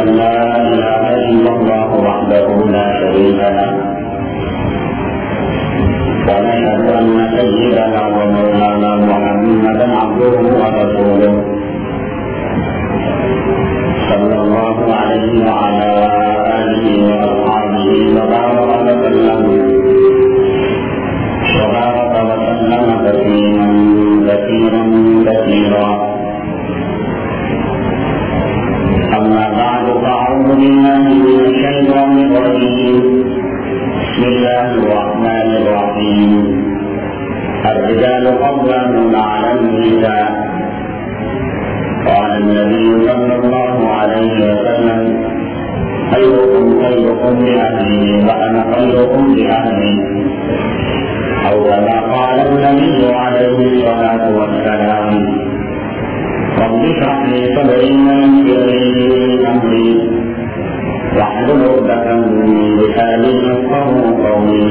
أن لا إله إلا الله وحده لا شريك له ونشهد أن سيدنا ومولانا محمدا عبده ورسوله صلى الله عليه وعلى آله وأصحابه وبارك وسلم تسليما كثيرا كثيرا. أما بعد فأعوذ بالله من الشيطان الرجيم. بسم الله الرحمن الرحيم. الرجال قوامون على النساء. قال النبي صلى الله عليه وسلم خيركم خيركم لأهله وأنا خيركم لأهلي، أو كما قال النبي عليه الصلاة والسلام. رب اشرح لي صدري ويسر لي أمري واحلل عقدة من لساني يفقهوا قولي.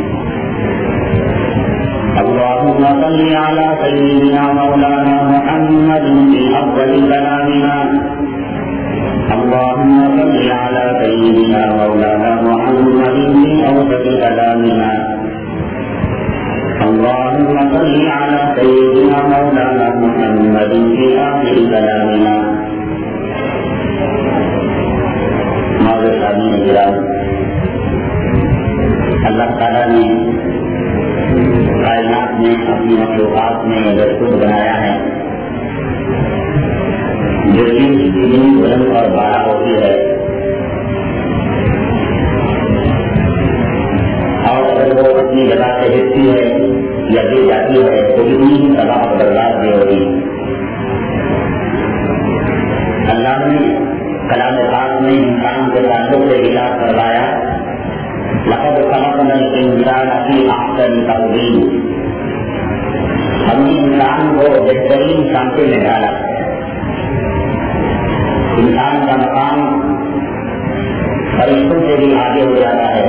اللهم صل على سيدنا مولانا محمد في أفضل كلامنا. اللهم صل على سيدنا مولانا محمد في أوسط كلامنا. اللهم صل على سيدنا مولانا محمد في آخر كلامنا. معزز سامعین کرام، اللہ تعالیٰ نے کائنات میں اپنی مخلوقات میں دستور بنایا ہے جو چیز اتنی بلند اور بالا ہوتی ہے اور اگر وہ اپنی جگہ سے ہٹتی ہے یا گر جاتی ہے تو اتنی ہی تباہ و برباد بھی ہوتی. اللہ نے کلام پاک میں انسان کے تعلق سے اشارہ کروایا لقد خلقنا الانسان فی احسن تقویم. ہم نے انسان کو بہترین سانچے میں ڈالا. انسان کا مقام فرشتوں سے بھی آگے ہو جاتا ہے.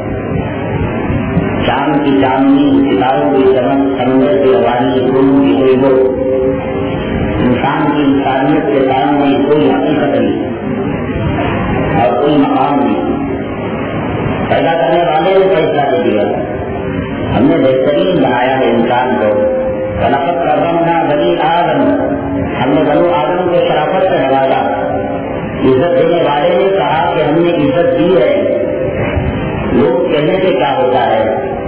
چاند کی چاندنی، ستاروں کی چمک، سمندر کی روانی، پھول کی خوشبو، انسان کی انسانیت کے سامنے کوئی حقیقت نہیں اور کوئی مقام نہیں. پیدا کرنے والے نے فیصلہ کر دیا. ہم نے بہترین بنایا ہے انسان کو. ولقد کرمنا بنی آدم. ہم نے بنو آدم کو شرافت سے نوازا. عزت دینے والے نے کہا کہ ہم نے عزت دی ہے. لوگ کہنے سے کیا ہوتا ہے؟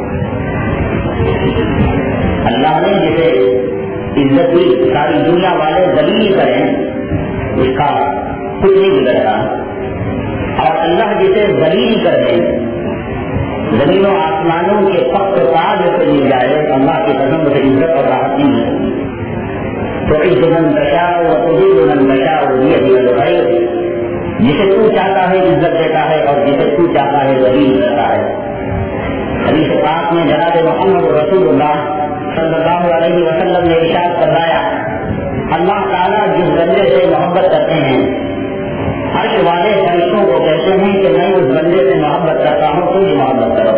اللہ نے جسے عزت دی ساری دنیا والے ذلیل کریں اس کا کچھ نہیں بگڑتا، اور اللہ جسے ذلیل کر دے زمین و آسمانوں کے فخر تاج سے مل جائے. اللہ کی قسم سے عزت اور راحت نہیں ہے. تو عز من تشاء و تذل من تشاء بیدک الخیر. جسے تو چاہتا ہے عزت دیتا ہے اور جسے تو چاہتا ہے ذلیل کرتا ہے. حدیث پاک میں جناب محمد رسول اللہ صلی اللہ علیہ وسلم نے ارشاد فرمایا اللہ تعالیٰ جس بندے سے محبت کرتے ہیں عرش والے فرشتوں کو کہتے ہیں کہ میں اس بندے سے محبت کرتا ہوں تو بھی محبت کرو.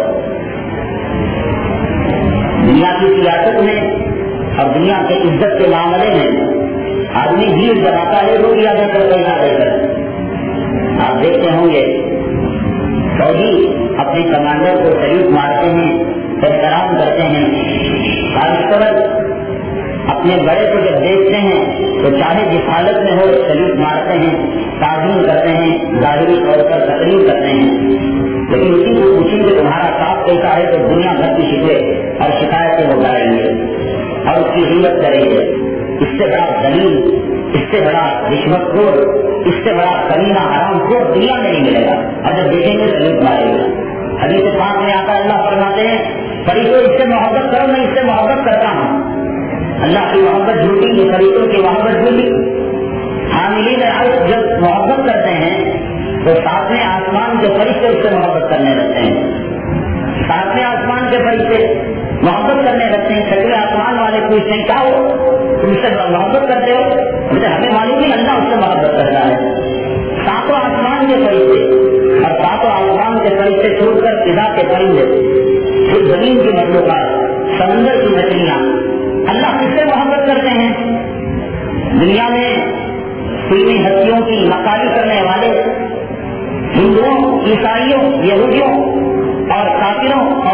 دنیا کی سیاست میں اور دنیا کے عزت کے معاملے میں آدمی بھیڑ جماتا ہے روز یا کر پیدا دے کر. آپ دیکھتے ہوں گے فوجی اپنے کمانڈر کو سلیوٹ مارتے ہیں، احترام کرتے ہیں. کانسٹیبل اپنے بڑے کو جب دیکھتے ہیں تو چاہے جس حالت میں ہو سلیوٹ مارتے ہیں، تعظیم کرتے ہیں، ظاہری طور پر تقریر کرتے ہیں. لیکن اسی کو پوچھیں کہ تمہارا صاف کیسا ہے تو دنیا بھر کی شکوے اور شکایتیں وہ گائیں گے اور اس کی ہمت کریں گے. اس سے بڑا دلیل، اس سے بڑا رشوت خور، اس سے بڑا کمینہ حرام خور دنیا میں نہیں ملے گا. اور جب دیکھیں گے سلیوٹ مارے گا. حدیث پاک میں آتا اللہ فرماتے ہیں فرشتوں اس سے محبت کرو، میں اس سے محبت کرتا ہوں. اللہ کی محبت جھوٹی، یہ فرشتوں کی محبت جھوٹی. حاملین عرش جب محبت کرتے ہیں تو ساتویں آسمان کے فرشتے اس سے محبت کرنے لگتے ہیں. ساتویں آسمان کے فرشتے محبت کرنے لگتے ہیں. چھٹویں آسمان والے پوچھتے ہیں کیا ہو تم اس سے محبت کرتے ہو؟ ہمیں معلوم نہیں اللہ اس سے محبت کرتا ہے. ساتوں آسمان کے فرشتے اور ساتوں آسمان کے فرشتے چھوڑ کر فضا کے پرندے، پھر زمین کی مخلوقات، سمندر کی مچھلیاں اللہ کس سے محبت کرتے ہیں؟ دنیا میں فلمی ہستیوں کی نقالی کرنے والے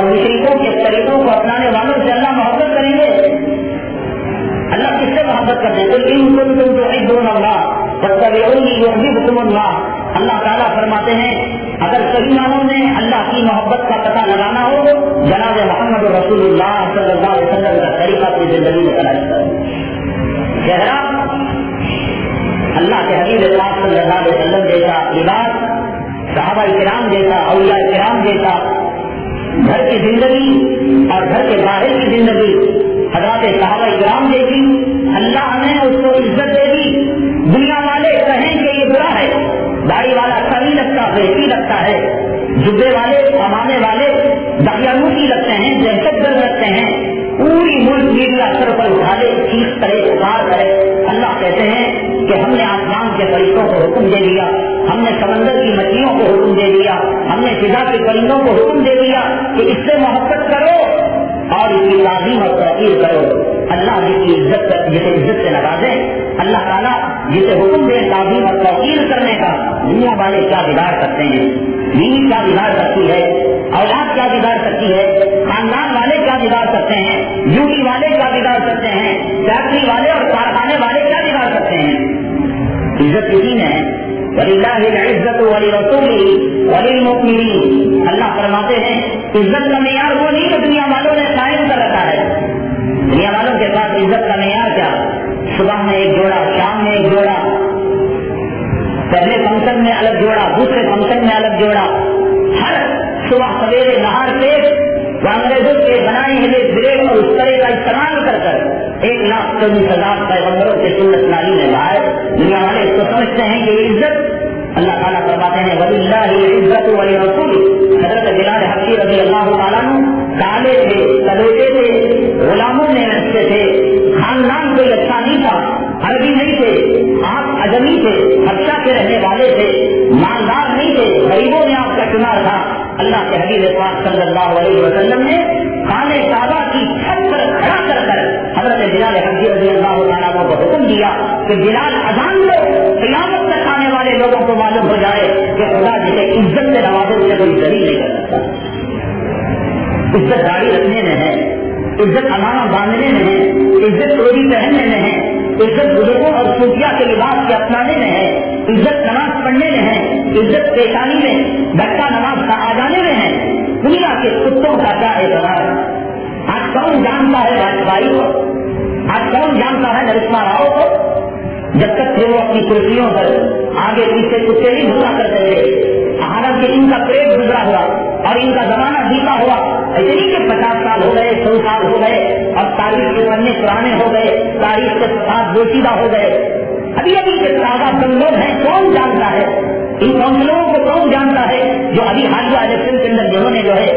اور مشرکوں کے طریقوں کو اپنانے والوں سے اللہ محبت کریں گے. اللہ کس سے محبت کرتے ہیں؟ ان کنتم تحبون اللہ فاتبعونی یحببکم اللہ. اللہ تعالیٰ فرماتے ہیں اگر کئی معنوں میں اللہ کی محبت کا پتہ لگانا ہو جناب محمد رسول اللہ صلی اللہ علیہ وسلم کا طریقہ اپنی زندگی میں تلاش کرو. چہرہ اللہ کے حبیب پاک صلی اللہ علیہ وسلم جیسا، لباس صحابہ کرام جیسا، اولیاء کرام جیسا، گھر کی زندگی اور گھر کے باہر کی زندگی حضرات صحابہ کرام دیکھی. اللہ نے اس کو عزت دے دی. دنیا والے کہیں کہ یہ برا ہے، داڑھی والا اچھا نہیں لگتا، بہتری لگتا ہے، جبے والے کمانے والے دقیانوسی لگتے ہیں، دہشت گرد لگتے ہیں، پوری ملک میڈیا سر پر اٹھا لے، چیخ کرے، پکار کرے. اللہ کہتے ہیں کہ ہم نے آسمان کے فرشتوں کو حکم دے دیا، ہم نے سمندر کی مچھلیوں کو حکم دے دیا، ہم نے فضا کے پرندوں کو حکم دے دیا کہ اس سے محبت کرو اور اس کی تعظیم اور توقیر کرو. اللہ جسے عزت سے نوازے، اللہ تعالیٰ جسے حکم دے تعظیم اور توقیر کرنے کا، دنیا والے کیا بگاڑ سکتے ہیں؟ بیوی کیا بگاڑ سکتی ہے؟ اولاد کیا بگاڑ سکتی ہے؟ خاندان والے کیا بگاڑ سکتے ہیں؟ ڈیوٹی والے کیا بگاڑ سکتے ہیں؟ فیکٹری والے اور کارخانے والے کیا بگاڑ سکتے ہیں؟ عزت اسی میں ہے. وَلِلَّهِ الْعِزَّةُ وَلِرَسُولِهِ وَلِلْمُؤْمِنِينَ. اللہ فرماتے ہیں عزت کا معیار وہ نہیں کہ دنیا والوں نے قائم کر رکھا ہے. دنیا والوں کے پاس عزت کا معیار کیا؟ صبح میں ایک جوڑا، شام میں ایک جوڑا، پہلے فنکشن میں الگ جوڑا، دوسرے فنکشن میں الگ جوڑا، ہر صبح سویرے نہار سے وہ انگریزوں کے بنائی ہوئے بریک اور اس طرح کا استعمال کر 1,40,000 پیغمبروں کے سنت نالی میں باہر. دنیا والے اس کو سمجھتے ہیں کہ یہ عزت اللہ تعالیٰ فرماتے ہیں وَلِلَّهِ الْعِزَّةُ وَلِرَسُولِهِ. حضرت بلال حبشی رضی اللہ تعالیٰ عنہ کالے تھے، کلوٹے تھے، غلاموں میں رکھتے تھے، خاندان کوئی اچھا نہیں تھا، عربی نہیں تھے، آپ اجمی تھے، حبشہ کے رہنے والے تھے، مالدار نہیں تھے، غریبوں میں آپ کا شمار تھا. اللہ کے حبیب پاک صلی اللہ علیہ وسلم نے خانہ کعبہ کی چھت پر کھڑا کر حضرت بلال حبشی رضی اللہ تعالیٰ عنہ کو حکم دیا کہ بلال اذان دو، قیامت تک آنے والے لوگوں کو معلوم ہو جائے کہ خدا جسے عزت سے نوازے اسے کوئی ذلیل نہیں کر سکتا. عزت داڑھی رکھنے میں ہے، عزت امانہ باندھنے میں ہے، عزت روٹی پہننے میں ہے، عزت بزرگوں اور صوفیہ کے لباس کے اپنانے میں ہے، عزت نماز پڑھنے میں ہے، عزت پیشانی میں ڈھکا نماز کا آ جانے میں ہے. دنیا کے کتوں کا کیا اعتبار؟ آج کون جانتا ہے واجپئی کو؟ آج کون جانتا ہے نرسما راؤ کو؟ جب تک تھے وہ اپنی کرسیوں پر آگے پیچھے کتے نہیں گھوما کرتے تھے، حالانکہ ان کا پیٹ گزرا ہوا اور ان کا زمانہ بیتا ہوا. ایسے نہیں کہ 50 سال ہو گئے، 100 سال ہو گئے اور تاریخ کے پڑھنے پرانے ہو گئے، تاریخ کے ساتھ دوشیدہ ہو گئے. ابھی کے تازہ دم لوگ ہیں. کون جانتا ہے ان کونسلوں کو؟ کون جانتا ہے جو ابھی حالیہ الیکشن کے اندر جنہوں نے جو ہے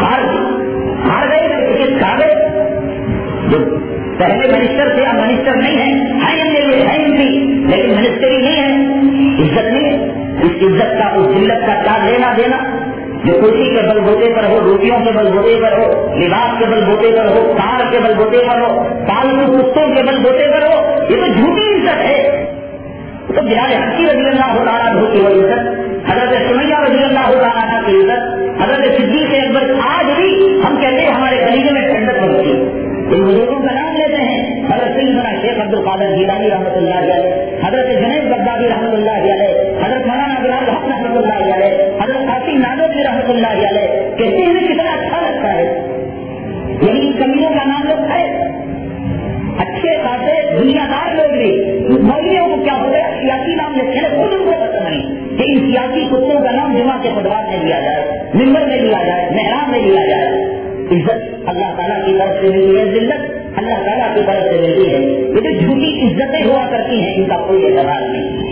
ہار گئے، ٹکٹ کھا گئے، جو پہلے منسٹر تھے اب منسٹر نہیں ہے MLA ہے MP لیکن منسٹری نہیں ہے. عزت نہیں ہے. اس عزت کا اس ذلت کا کیا لینا دینا؟ جو کرسی کے بل بوتے پر ہو، روٹیوں کے بل بوتے پر ہو، لباس کے بل بوتے پر ہو، کار کے بل بوتے پر ہو، پالتو کتوں کے بل بوتے پر ہو، یہ تو جھوٹی عزت ہے. تو بلال حبشی رضی اللہ تعالیٰ عنہ کی وہ عزت، حضرت سمیہ رضی اللہ تعالیٰ عنہ کی عزت، حضرت صدیق اکبر، آج بھی ہم کہتے ہیں ہمارے کلیجے میں ٹھنڈک بنتی ہے. ان بزرگوں کا نام لیتے ہیں، حضرت سیدنا شیخ عبد القادر جیلانی رحمۃ اللہ علیہ، حضرت جنید بغدادی رحمۃ اللہ علیہ، حضرت مولانا بلال حق رحمۃ اللہ علیہ، حضرت قاسم نانوتوی رحمۃ اللہ علیہ. کہتے ہیں کتنا اچھا لگتا ہے. یعنی کمیوں کا نام لوگ ہے، اچھے خاصے دنیا دار لوگ بھی مولویوں کو کیا ہو گیا سیاسی نام لیتے ہیں. خود ان کو پسند نہیں کہ ان سیاسی کتوں کا نام جمعہ کے خطبات میں لیا جائے، ممبر میں لیا جائے، محراب میں لیا جائے. عزت اللہ تعالیٰ کی طرف سے ملتی ہے، ذلت اللہ تعالیٰ کی طرف سے ملتی ہے. یہ جو جھوٹی عزتیں ہوا کرتی ہیں ان کا کوئی اعتبار نہیں.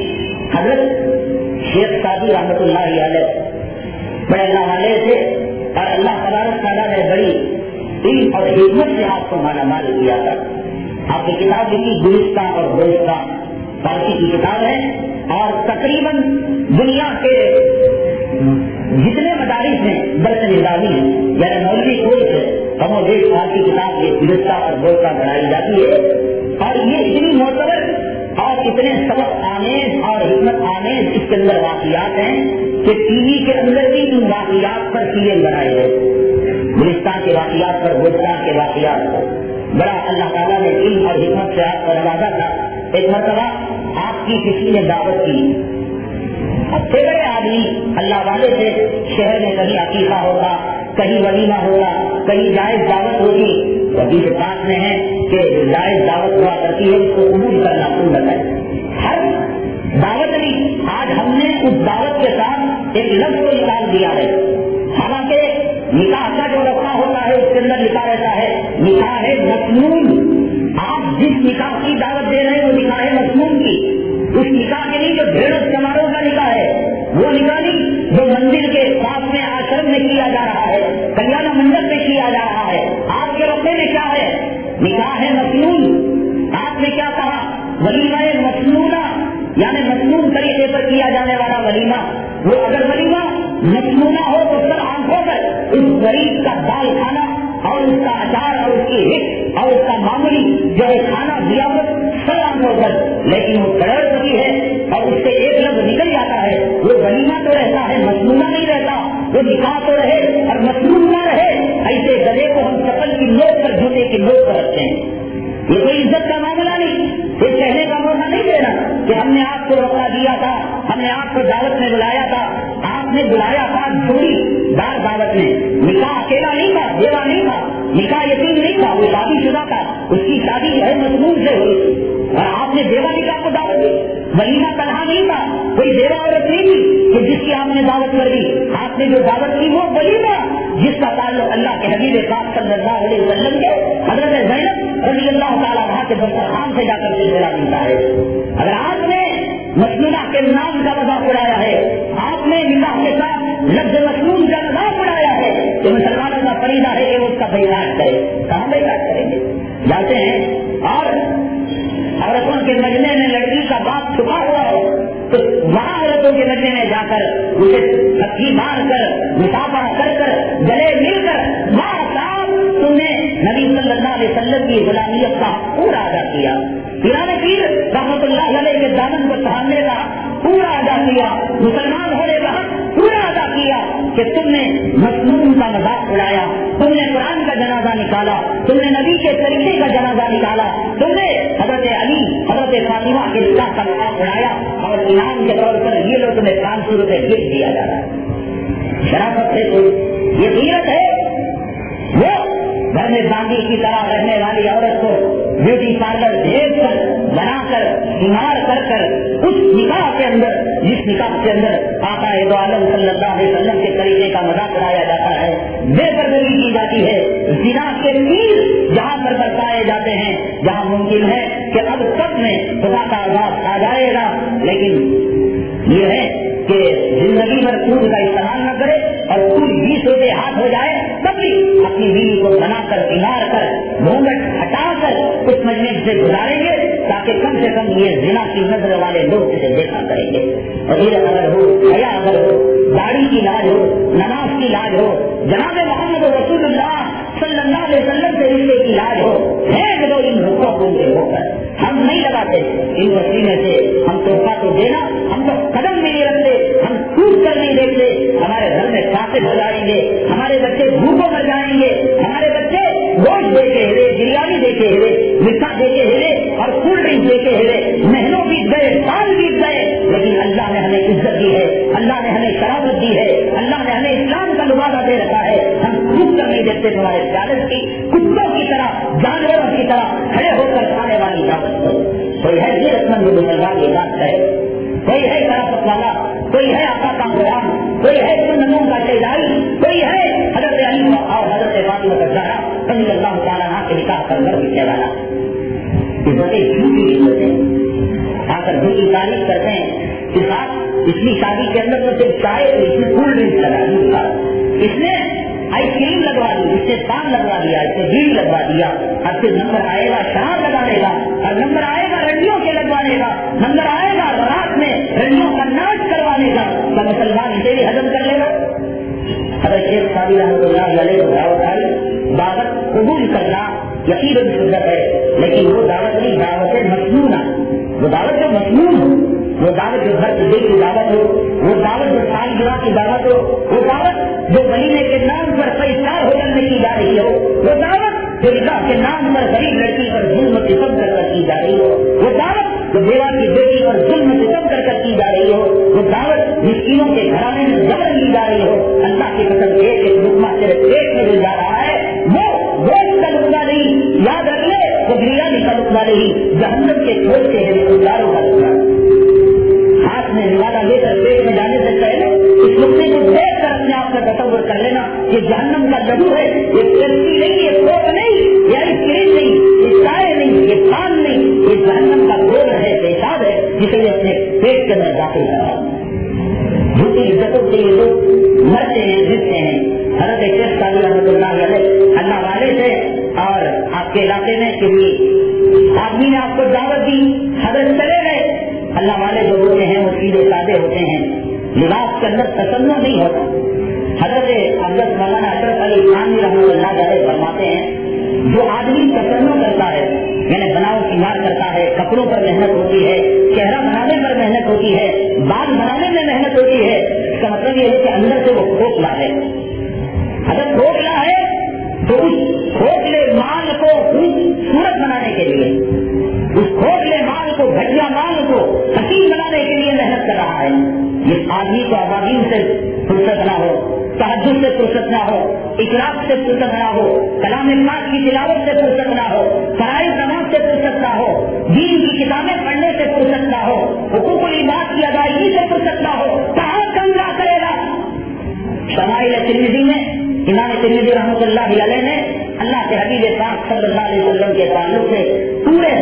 حضرت شیخ سعدی رحمۃ اللہ علیہ بڑے اللہ والے تھے اور اللہ تبارک تعالیٰ نے بڑی علم اور حکمت سے آپ کو مالا مال کیا تھا. آپ کی کتاب لکھی گلستہ اور گلستہ، فارسی کی کتاب ہے اور تقریباً دنیا کے جتنے مدارس ہیں درس نظامی ہیں یعنی مولوی کورس ہے کم و بیش فارسی کتاب یہ گلستہ اور گلستہ بنائی جاتی ہے. اور یہ اتنی معتبر اور اتنے سبق آمیز اور حکمت آمیز اس کے اندر واقعات ہیں کہ ٹی وی کے اندر بھی ان واقعات پر سیریل بنائے گئے. گلستان کے واقعات پر، گلستان کے واقعات پر بڑا اللہ تعالیٰ نے علم اور حکمت سے آپ کو نوازا تھا. ایک مرتبہ آپ کی کسی نے دعوت کی، اچھے بڑے آدمی اللہ والے سے، شہر میں کہیں عقیقہ ہوگا، کہیں ولیمہ ہوگا، کہیں جائز دعوت ہوگی. حدیث پاک میں ہے کہ جائز دعوت ہوا کرتی ہے اس کو قبول کرنا سنت ہے. ہر دعوت نہیں، آج ہم نے اس دعوت کے ساتھ ایک لفظ کو نکال دیا ہے. حالانکہ نکاح کا جو رکھا ہوتا ہے اس کے اندر لکھا رہتا ہے نکاح ہے مسنون. آپ جس نکاح کی دعوت دے رہے ہیں وہ نکاح ہے مسنون کی. اس نکاح کے لیے جو بھیڑ سماروہ کا نکاح ہے وہ نکاح نہیں جو مندر کے پاس میں آشرم میں کیا جا رہا ہے، کلیانہ منڈپ میں کیا جا رہا ہے. آپ کے رکھنے میں کیا ہے؟ نکاح ہے مسنون. آپ نے کیا کہا؟ ولیمہ مسنونہ، یعنی مسنون طریقے پر کیا جانے والا ولیمہ. وہ اگر ولیمہ مسنونہ ہو تو سر آنکھوں پر اس غریب کا دال کھانا اور اس کا اچار اور اس کی ہٹ اور اس کا معمولی جو ہے کھانا دیا سر آنکھوں پر، لیکن وہ کڑر سکی ہے اور اس سے ایک لفظ نکل جاتا ہے. وہ ولیمہ تو رہتا ہے، مسنونہ نہیں رہتا. وہ نکاح تو رہے اور مسنون نہ رہے. ایسے گدے کو ہم چپل کی نوک پر، جوتے کی نوک پر رکھتے ہیں. یہ کوئی عزت کا معاملہ نہیں. یہ کہنے کا موقع نہیں دینا کہ ہم نے آپ کو روکا دیا تھا، ہم نے آپ کو دعوت میں بلایا تھا. آپ نے بلایا تھا جوڑی دار دعوت میں. نکاح اکیلا نہیں تھا، بیوہ نہیں تھا، نکاح یتیم نہیں تھا، وہ شادی شدہ تھا. اس کی شادی جو ہے مسنون سے ہوئی اور آپ نے بیوہ نکاح کو دعوت دی. ولیمہ تنہا نہیں تھا، کوئی بیوہ عورت نہیں تھی کہ جس کی آپ نے دعوت کر دی. آپ نے جو دعوت کی وہ ولیمہ جس کا تعلق اللہ کے حبیب پاک صلی اللہ علیہ وسلم کے حضرت زینب رضی اللہ تعالیٰ عنہا کے دسترخوان سے جا کر سلسلہ ملتا ہے. اگر آپ نے مسنونہ کے نام کا مذاق اڑایا ہے، آپ نے نکاح کے ساتھ لفظ مسنون کا مذاق اڑایا ہے، تو مسلمانوں کا فریضہ ہے کہ وہ اس کا بیعت کرے. کہاں بیعت کریں گے؟ جاتے ہیں اور عورتوں کے مجمع میں لڑکی کا باپ چھپا ہوا ہو تو وہاں عورتوں کے مجمع میں جا کر اسے تھپکی مار کر مسافہ کر کر گلے مل کر وہاں صاحب تم نے نبی صلی اللہ علیہ وسلم کی غلامیت کا پورا ادا کیا. پیران پیر رحمۃ اللہ علیہ کے دامن کو تھامنے کا پورا ادا کیا. مسلمان ہونے کا پورا ادا کیا کہ تم نے مسنون کا مذاق اڑایا، تم نے قرآن کا جنازہ نکالا، تم نے نبی کے طریقے کا جنازہ نکالا، تم نے حضرت علی حضرت فاطمہ کے نکاح کا مذاق اڑایا اور انعام کے طور پر یہ لوگ تمہیں 500 روپئے گفٹ دیا جا رہا ہے. شرافت ہے تو یہ غیرت ہے. وہ گھر میں باندھی کی طرح رہنے والی عورت کو بیوٹی پارلر بھیج کر بنا کر سنگار کر کر اس نکاح کے اندر جس نکاح کے اندر آقا دو عالم صلی اللہ علیہ وسلم کے طریقے کا مذاق اڑایا جاتا ہے، بے پردگی کی جاتی ہے، زنا کے تیر جہاں پر برسائے جاتے ہیں جہاں ممکن ہے کہ اب سب میں خدا کا عذاب آ جائے گا. لیکن یہ ہے کہ زندگی بھر سود کا استعمال نہ کرے اور سود 20 روپے ہاتھ ہو جائے تب بھی اپنی بیوی کو بنا کر سنگار کر گھونگھٹ ہٹا کر اس مجمع سے گزاریں گے تاکہ کم سے کم یہ زنا کی نظر والے لوگ اسے دیکھا کریں گے. غیر اگر ہو، حیا اگر ہو، داڑھی کی لاج ہو، نماز کی لاج ہو، جناب محمد رسول اللہ صلی اللہ علیہ وسلم سے رشتے کی لاج ہو، پھینک دو ان حقوق سے ہو کر. ہم نہیں لگاتے ان وسیلے سے، ہم تحفہ تو دینا، ہم تو قدم میں نہیں رکھتے، ہم ٹوٹ کر نہیں دیکھتے. ہمارے گھر میں کافر ہو جائیں گے، ہمارے بچے بھوکوں مر جائیں گے، ہمارے بچے گوشت دیکھے ہوئے، بریانی دیکھے ہوئے، مٹھا دیکھے ہوئے اور کولڈ ڈرنک دیکھے ہوئے مہینوں بیت گئے، سال بیت گئے، لیکن اللہ نے ہمیں عزت دی ہے، اللہ نے ہمیں شرافت دی ہے، اللہ نے ہمیں اسلام کا لبادہ دے رکھا ہے. ہم ٹوٹ کر نہیں دیکھتے. تمہارے پیالس کی کتوں کی طرح، جانوروں کی طرح کھڑے ہو کر کھانے والی دعوت کو کوئی ہے غیرت مند مسلمان کی بات ہے، کوئی ہے شرافت والا، کوئی ہے آقا کا غلام، کوئی ہے سنتوں کا شہدائی، کوئی ہے حضرت علی اور حضرت فاطمہ الزہرا رضی اللہ تعالیٰ عنہ کے نکاح پر مر پیچھے والا. عزتیں جھوٹی عزتیں آ کر جھوٹی تعریف کرتے ہیں کہ صاحب اس کی شادی کے اندر تو صرف چائے تو اس میں کولڈ ڈرنک لگا دی، اس نے آئس کریم لگوا دی، اس نے پان لگوا دیا، اس نے بیڑی لگوا دیا. اب پھر نمبر آئے گا شراب لگانے کا، اور نمبر آئے گا رنڈیوں کے لگوانے کا، نمبر آئے گا رات میں رنڈیوں کا ناچ کروانے کا. تو مسلمان اسے بھی ہضم کر لے گا. حضرت شیخ صاحب رحمۃ اللہ علیہ دعوت قبول کرنا یقیناً سنت ہے، لیکن وہ دعوت نہیں، دعوت مسنونہ. وہ دعوت جو مسنون ہو، وہ دعوت جو گھر دے کی دعوت ہو، وہ دعوت جو سالگرہ کی دعوت ہو، وہ دعوت جو مہینے کے نام پر پیسہ ہو شکل میں کی جا رہی ہو، وہ دعوت جو نکاح کے نام پر غریب لڑکی پر ظلم ستم کر کر کی جا رہی ہو، وہ دعوت جو بیوہ کی بیٹی پر ظلم ستم کر کر کی جا رہی ہو، وہ دعوت مسکینوں کے گھرانے میں جبر لی جا رہی ہو، اللہ کی قسم ایک ایک لقمہ تیرے پیٹ میں مل جا رہا ہے، وہ گوشت کا لقمہ نہیں، یاد رکھ لے وہ بریانی کا لقمہ نہیں، جہنم کے گوشت کے گزاروں کا لقمہ۔ ہاتھ میں نوالا لے کر پیٹ میں جانے سے پہلے اس لقمے کو دیکھ کر اپنے آپ کا تصور کر لینا، یہ جہنم کا لڈو ہے، یہ پیپسی نہیں، یہ کوک نہیں، یہ آئس کریم نہیں، یہ چائے نہیں، یہ پان نہیں، یہ جہنم کا گوبر ہے، پیشاب ہے، جسے یہ اپنے پیٹ کے اندر داخل کرا۔ جھوٹی عزتوں کے لیے لوگ مرتے ہیں، جیتتے ہیں۔ حضرت شیخ صاحب رحمۃ اللہ علیہ اللہ والے تھے اور آپ کے علاقے میں کسی آدمی نے آپ کو دعوت دی، حضرت چلے گئے۔ اللہ والے جو ہوتے ہیں وہ سیدھے سادے ہوتے ہیں، لباس کے اندر تسنع نہیں ہوتا۔ حضرت حضرت مولانا اشرف علی خانوی رحمۃ اللہ علیہ فرماتے ہیں جو آدمی تسنع کرتا ہے یعنی بناؤ سنگار کرتا ہے، کپڑوں پر محنت ہوتی ہے، چہرہ بنانے پر محنت ہوتی ہے، بال بنانے میں محنت ہوتی ہے، اس کا مطلب یہ ہے کہ اندر سے وہ کھوکھلا ہے۔ اگر کھوکھلا ہے تو اس کھوکھلے مال کو خوبصورت بنانے کے لیے، اس کھوکھلے مال کو، گھٹیا مال کو حسین بنانے کے لیے محنت کر رہا ہے۔ جس آدمی کو عوامین سے فرصت نہ ہو، تہجد سے فرصت نہ ہو، اخلاق سے فرصت نہ ہو، کلام پاک کی تلاوت سے فرصت نہ ہو، فرائض نماز سے فرصت نہ ہو، دین کی کتابیں پڑھنے سے فرصت نہ ہو، حقوق العباد کی ادائیگی سے فرصت نہ ہو، کہاں کمرہ کرے گا؟ شمائل ترمذی میں امام ترمذی رحمۃ اللہ علیہ نے اللہ کے حبیب پاک صلی اللہ علیہ وسلم کے تعلق سے پورے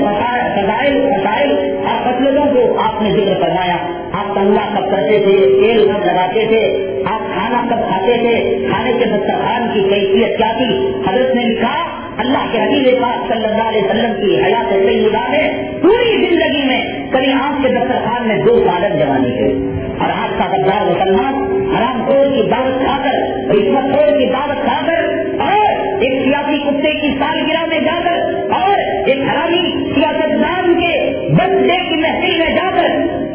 مسائل اور مسئلوں کو آپ نے ذکر فرمایا۔ آپ تنگا کب کرتے تھے، تیل کب لگاتے تھے، آپ کھانا کب کھاتے تھے، کھانے کے دسترخوان کی کیفیت کیا تھی۔ حضرت نے لکھا اللہ کے حبیب پاک صلی اللہ علیہ وسلم کی حیات طیبہ میں پوری زندگی میں کبھی آپ کے دسترخوان میں 2 سالن جمع نہیں ہوئے، اور آج کا غدار مسلمان حرام خور کی دعوت کھا کر، رشوت خور کی دعوت کھا کر، اور ایک سیاسی کتے کی سالگرہ میں جا کر، اور ایک حرامی سیاستدان کے برتھ ڈے کی محفل میں جا کر،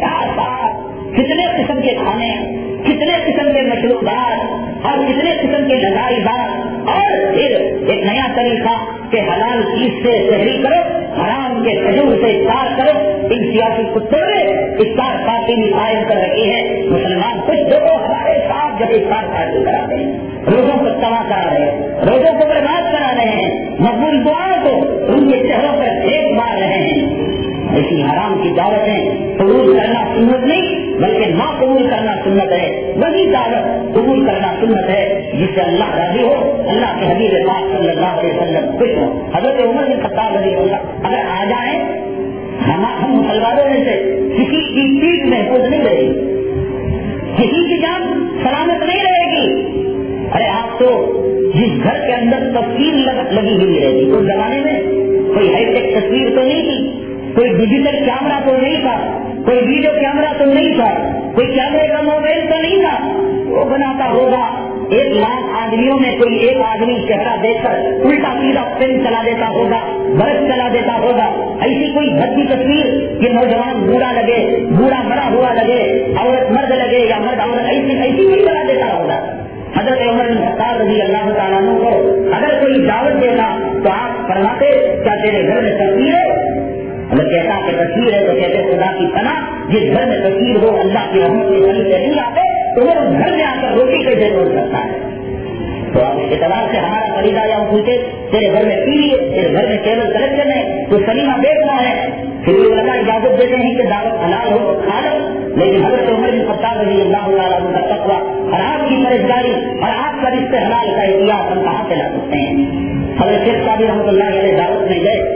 کتنے قسم کے کھانے، کتنے قسم کے مشروبات اور کتنے قسم کے لگائی بات، اور پھر ایک نیا طریقہ کہ حلال چیز سے سحری کرو، حرام کے کھجور سے افطار کرو۔ ان سیاسی کتوں نے افطار پارٹی بھی قائم کر رکھی ہے۔ مسلمان کچھ لوگوں ہمارے ساتھ جب افطار پارٹی کراتے ہیں، روزوں کو تباہ کرا رہے ہیں، روزوں کو برباد کرا رہے ہیں، مقبول دعاؤں کو ان کے چہروں پر پھینک مار رہے ہیں۔ ایسی حرام کی دعوتیں قبول کرنا سنت نہیں بلکہ نہ قبول کرنا سنت ہے۔ وہی دعوت قبول کرنا سنت ہے جس سے اللہ راضی ہو، اللہ کے حبیب پاک صلی اللہ علیہ وسلم خوش ہو۔ حضرت عمر بن خطاب رضی اللہ اگر آ جائیں، ہم مسلمانوں میں سے کسی کی پیٹ محفوظ نہیں رہے گی، کسی کی جان سلامت نہیں رہے گی۔ ارے آپ تو جس گھر کے اندر تصویر لگی ہوئی رہتی، اس زمانے میں کوئی ہائی ٹیک تصویر تو نہیں تھی، کوئی ڈیجیٹل کیمرہ تو نہیں تھا، کوئی ویڈیو کیمرہ تو نہیں تھا، کوئی کیمرے کا موبائل تو نہیں تھا۔ وہ بناتا ہوگا 1 لاکھ آدمیوں میں کوئی ایک آدمی چہرہ دیکھ کر الٹا سیدھا پین چلا دیتا ہوگا، برف چلا دیتا ہوگا۔ ایسی کوئی بھدی تصویر کہ نوجوان بوڑھا لگے، بوڑھا مرا ہوا لگے، عورت مرد لگے یا مرد عورت، ایسی کوئی چلا دیتا ہوگا۔ حضرت عمر بن خطاب رضی اللہ تعالیٰ عنہ کو اگر کوئی دعوت دینا تو آپ فرماتے کیا تیرے گھر میں تصویر ہے؟ اگر کہتا کہ تصویر ہے تو کہتے خدا کی پناہ، جس گھر میں تصویر ہو اللہ کی رحمت کے ولی سے نہیں آتے تو وہ اس گھر میں آ کر روٹی کیسے توڑ سکتا ہے؟ تو آپ اس اعتبار سے ہمارا خریدا یا پوچھے تیرے گھر میں ٹی وی ہے، تیرے گھر میں کیبل کلیکشن ہے، تو سنیما دیکھنا ہے، پھر بھی اللہ اجازت دیتے ہیں کہ دعوت حلال ہو تو کھا لو۔ لیکن حضرت عمر بن خطاب رضی اللہ تعالیٰ عنہ کا تقویٰ اور آپ کی پرہیزگاری اور آپ کا رشتے حلال کا احتیاط ہم کہاں سے لا سکتے ہیں؟ حضرت شیخ صاحب رحمۃ اللہ علیہ دعوت میں گئے،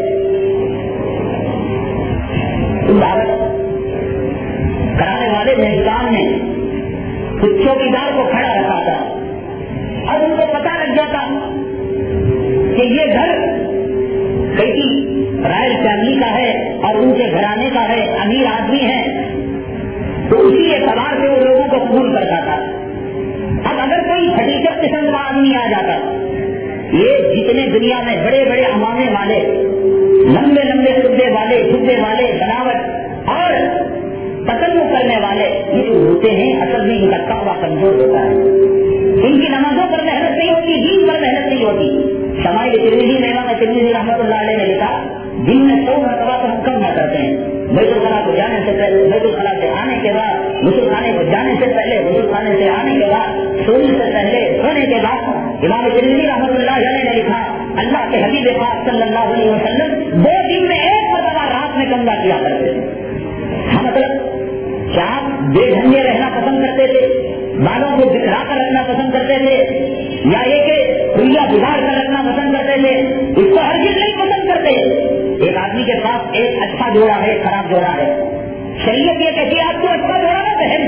دعوت کرانے والے مہمان نے کچھ چوکیدار کو کھڑا رکھا تھا، اب ان کو پتا لگ جاتا کہ یہ گھر کسی رائل فیملی کا ہے اور ان کے گھرانے کا ہے، امیر آدمی ہے، تو اسی اعتبار سے وہ لوگوں کو قبول کرتا تھا۔ اب اگر کوئی حقیقت قسم کا آدمی آ جاتا، یہ جتنے دنیا میں بڑے بڑے امامے والے، لمبے لمبے خطبے والے، جبے والے، بناوٹ اور تکلم کرنے والے یہ جو ہوتے ہیں، اصل میں ان کا تقویٰ کمزور ہوتا ہے، ان کی نمازوں پر محنت نہیں ہوتی، دین پر محنت نہیں होती। शमाइल तिरमिज़ी में इमाम तिरमिज़ी रहमतुल्लाह अलैह ने लिखा, दिन में 100 मरतबा तो हम कम न करते हैं। बैतुल खला को जाने से पहले, बैतुल खला से आने के बाद, गुस्ल खाने को जाने से पहले, गुस्ल खाने से आने के बाद, सोने से पहले, सोने के बाद। इमाम तिरमिज़ी रहमतुल्लाह अलैह ने लिखा, अल्लाह के हबीब पाक सल्लल्लाहु अलैहि वसल्लम 2 दिन में 1 मरतबा रात में कंधा किया करते थे। मतलब क्या आप बेढंगे रहना पसंद करते थे, बालों को बिखरा कर रखना पसंद करते थे, या ये कि खुला बिगाड़ कर रखना पसंद करते थे? इसको हरगिज़ नहीं पसंद करते। एक आदमी के पास एक अच्छा जोड़ा है, खराब जोड़ा है, शरीयत ये कहती है आपको अच्छा जोड़ा ना पहन।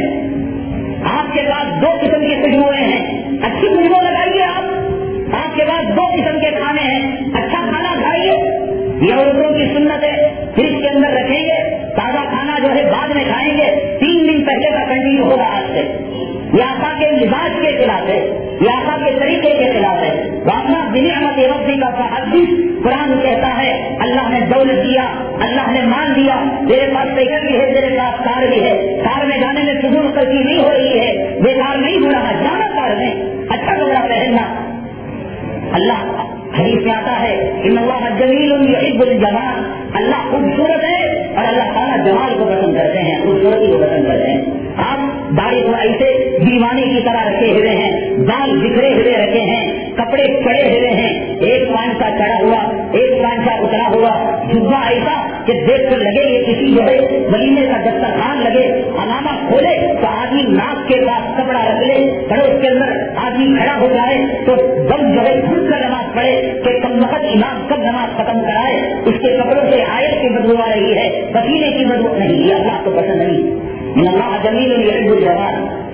आपके पास 2 किस्म की खुशबुएं हैं, अच्छी खुशबू लगाइए आप। आपके पास 2 किस्म के खाने हैं, अच्छा खाना खाइए, ये औरतों की सुन्नत है, फ्रिज के अंदर रखेंगे, ताजा खाना जो है बाद में खाएंगे, 3 दिन पहले का कंटिन्यू होगा आज से। ये आका के मिजाज के खिलाफ है, ये आका के तरीके के खिलाफ है। वापना बिनिअमत रब्बी का हदीस कुरान कहता है, अल्लाह ने दौलत दिया, अल्लाह ने माल दिया, तेरे पास साइकिल भी है, तेरे पास कार भी है, कार में जाने में फिजूल खर्ची नहीं हो रही है, बेकार नहीं हो रहा, जाना कार में, अच्छा कपड़ा पहनना। अल्लाह हदीस में आता है, इन्नल्लाह जमीलुन युहिब्बुल जमाल, अल्लाह खूबसूरत है और अल्लाह ताला जमाल को पसंद करते हैं, खूबसूरती को पसंद करते हैं। आप दाढ़ी को ऐसे दीवाने की तरह रखे हुए हैं, बाल बिखरे हुए रखे हैं, कपड़े चढ़े हुए हैं, एक पांचा चढ़ा हुआ, एक पांचा उतरा हुआ, जुब्बा ऐसा कि देख कर लगे ये किसी जो है वलीमे का दस्तरखान लगे। अलामा खोले तो आदमी नाक के पास कपड़ा रख ले, पड़ोस के अंदर आदमी खड़ा हो जाए तो दम जो है घुट कर नमाज पढ़े कि कम वक्त इमाम कब नमाज खत्म कराए। इसके कपड़ों से आयत की बदबू आ रही है, पसीने की बदबू नहीं, ये अल्लाह को पसंद नहीं। अल्लाह जमील युहिब्बुल जमाल।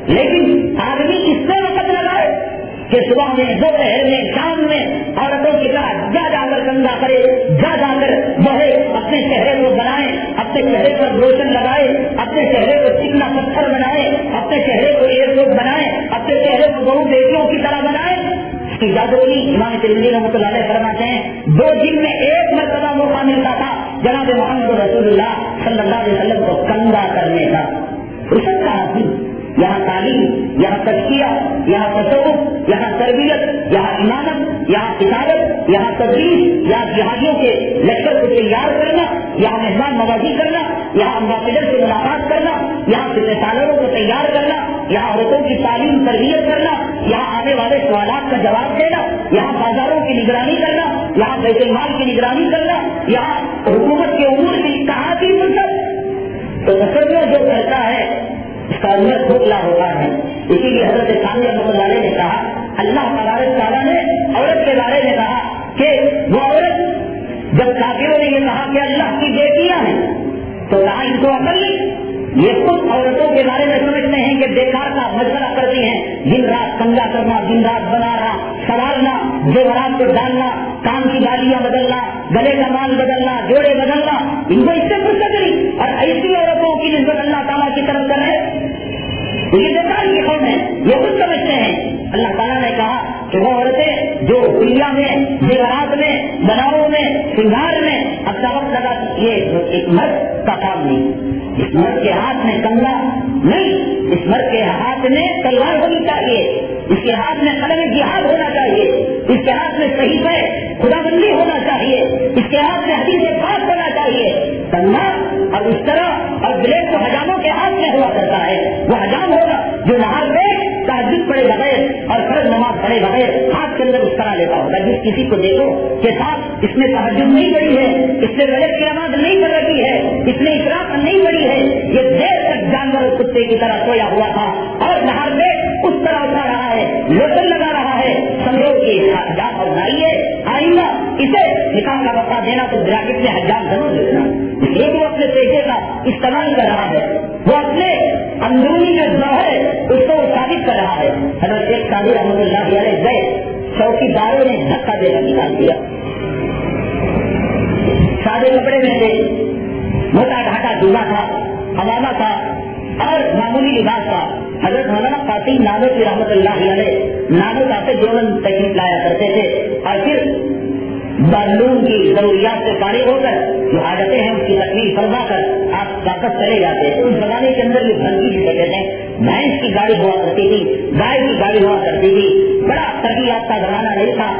लेकिन आदमी इससे वक़्त लगाए कि सुबह में, दोपहर में, शाम में औरतों की तरह जा जाकर कंधा करे, जा जाकर बहे, अपने चेहरे को बनाए, अपने चेहरे पर लोशन लगाए, अपने चेहरे को चिकना पत्थर बनाए, अपने चेहरे को एयरपोर्ट बनाए, अपने चेहरे को बहू बेटियों की तरह बनाए। इसकी जादूनी इमाम तिरमिज़ी रहमतुल्लाह अलैह फरमाते हैं, 2 दिन में 1 मरतबा मौका मिलता था जनाब मोहम्मद रसूलुल्लाह सल्लल्लाहु अलैहि वसल्लम को कंधा करने का। फुर्सत कहाँ थी? यहाँ तालीम, यहाँ तज़किया, यहाँ तसव्वुफ़, यहाँ तरबियत, यहाँ इमामत, यहाँ किताबत, यहाँ तदरीस, यहाँ जिहादियों के लश्कर को तैयार करना, यहाँ मेहमान नवाजी करना, यहाँ अम्बासिडर से मुलाकात करना, यहाँ सिलसिलेदारों को तैयार करना, यहाँ औरतों की तालीम तरबियत करना, यहाँ आने वाले सवालात का जवाब देना, यहाँ बाजारों की निगरानी करना, यहाँ बैतुल माल की निगरानी करना, यहाँ हुकूमत के उमूर की कहाँ थी फुर्सत? तो तसव्वुर जो करता है इसका अंदर खोखला होता है। इसीलिए हज़रत सानी रहमतुल्लाह अलैह ने कहा, अल्लाह तआला ने औरत के बारे में कहा कि वो औरत, जब काफिरों ने ये कहा कि अल्लाह की बेटियां हैं, तो कहा इनको अकल नहीं। ये खुद औरतों के बारे में समझते हैं कि बेकार का मशवरा करती हैं, दिन रात कंधा करना, दिन रात बनाना, संवारना, जेवरात को डालना, कान की बालियां बदलना, गले का माल बदलना, जोड़े बदलना, इनको इससे फुर्सत नहीं। और ऐसी औरतों की निस्बत अल्लाह ताला की तरफ कर रहे, ये बेकार की कौन है, ये खुद समझते हैं। अल्लाह ताला ने कहा कि वो औरतें जो दुनिया में, जेवरात में, बनावों में, श्रृंगार में अपना वक्त लगाती, ये एक मर्द का काम नहीं। इस मर्द के हाथ में कंधा नहीं, इस मर्द के हाथ में तलवार होनी चाहिए, इसके हाथ में कलम जिहाद होना चाहिए, इसके हाथ में सहीफा खुदाबंदी होना चाहिए, इसके हाथ में हदीस पाक होना चाहिए। कंधा और इस तरह और ब्लेड तो हजामों के हाथ में हुआ करता है, वो हजाम होगा जो नहार पे तहज्जुद पढ़े बगैर और फर्ज नमाज पढ़े बगैर हाथ के अंदर उस तरह लेता होगा। जिस किसी को देखो कि साथ इसने तहज्जुद नहीं पढ़ी है, इसने गलत की नमाज नहीं कर रखी है, इसने इशराक नहीं पढ़ी है, ये देर तक जानवर और कुत्ते की तरह सोया हुआ था और नहार में उस तरह उठा रहा है, लोशन लगा रहा है, समझो कि हजाम और नाइए आइंदा इसे निकाह का वक़्त देना तो ब्रैकेट में हजाम जरूर देना। इसलिए वो अपने पेशे का इस्तेमाल कर रहा है, वो अपने अंदरूनी जो ज़ाहिर है उसको साबित कर रहा है। हज़रत शेख सादी रहमतुल्लाह अलैह गए, चौकीदारों ने धक्का देकर निकाल दिया। सादे कपड़े में थे, मोटा ढाका दूल्हा था, हवामा था और मामूली लिबास था। हज़रत मौलाना कासिम नानोती रहमतुल्लाह अलैह नानोत आते जोड़न तकलीफ लाया करते थे और फिर मालूम की जरूरियात से फारिग होकर जो हाजतें हैं उसकी तकलीफ फरमा कर आप वापस चले जाते। उस जमाने के अंदर भी भंगी भी कहते थे, भैंस की गाड़ी हुआ करती थी, गाय की गाड़ी हुआ करती थी, बड़ा तरक्की याफ्ता जमाना नहीं था।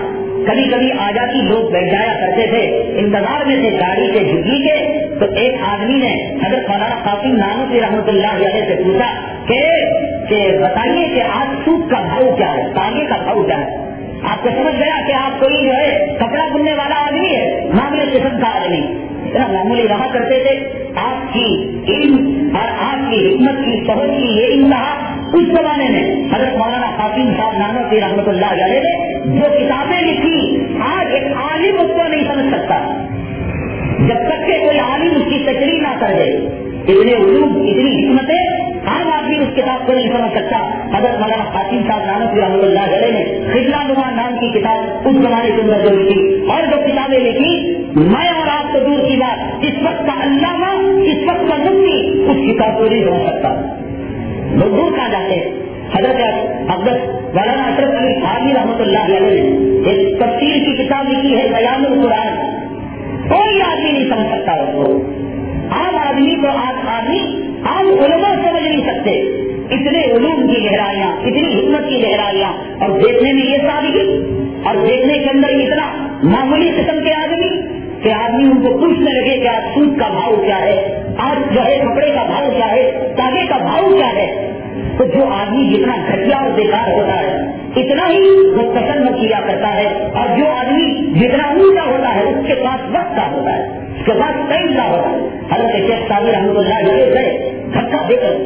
کبھی کبھی آ جاتی لوگ بیٹھ جایا کرتے تھے، انتظار میں تھے گاڑی کے جھگی کے، تو ایک آدمی نے حضرت مولانا قاسم نانوتوی رحمۃ اللہ علیہ سے پوچھا کہ بتائیے کہ آج سوٹ کا بھاؤ کیا ہے، تانگے کا بھاؤ کیا ہے؟ آپ کو سمجھ گیا کہ آپ کوئی جو ہے کپڑا بننے والا آدمی ہے، معمولی قسم کا آدمی، اتنا معمولی رہا کرتے تھے۔ آپ کی علم اور آپ کی حکمت کی سمجھ کی یہ انتہا اس زمانے میں حضرت مولانا قاسم صاحب نانوتوی رحمۃ اللہ علیہ نے جو کتابیں لکھی، آج ایک عالم اس کو نہیں سمجھ سکتا جب تک کہ کوئی عالم اس کی تشریح نہ کر دے۔ اتنے علوم، اتنی حکمتیں، عام آدمی اس کتاب کو نہیں سمجھ سکتا۔ حضرت مولانا قاسم صاحب نانوتوی رحمۃ اللہ علیہ نے خضلا نما نام کی کتاب اس زمانے کے اندر جو لکھی، اور جو کتابیں لکھی، میں اور آپ کو دور کی بات، اس وقت کا علامہ، اس وقت کا مفتی اس کتاب کو نہیں سمجھ سکتا۔ لوگ دور کہاں جاتے ہیں؟ حضرت مولانا اشرف علی تھانوی رحمۃ اللہ علیہ نے ایک تفسیر کی کتاب لکھی ہے بیان القرآن، کوئی آدمی نہیں سمجھ سکتا اس کو، عام آدمی کو عام علماء سمجھ نہیں سکتے۔ اتنے علوم کی گہرائیاں، اتنی حکمت کی گہرائیاں، اور دیکھنے میں یہ سادگی، اور دیکھنے کے اندر اتنا معمولی قسم کے آدمی کہ آدمی ان کو پوچھنے لگے کہ آج سوٹ کا بھاؤ کیا ہے، آج جو ہے کپڑے کا بھاؤ کیا ہے، تاگے کا بھاؤ کیا ہے۔ تو جو آدمی جتنا گھٹیا اور بیکار ہوتا ہے اتنا ہی وہ پسند کیا کرتا ہے، اور جو آدمی جتنا اونچا ہوتا ہے اس کے پاس وقت کا ہوتا ہے، اس کے پاس ٹائم کا ہوتا ہے۔ حضرت شیخ صاحب رحمۃ اللہ علیہ گئے، دھکا دے کر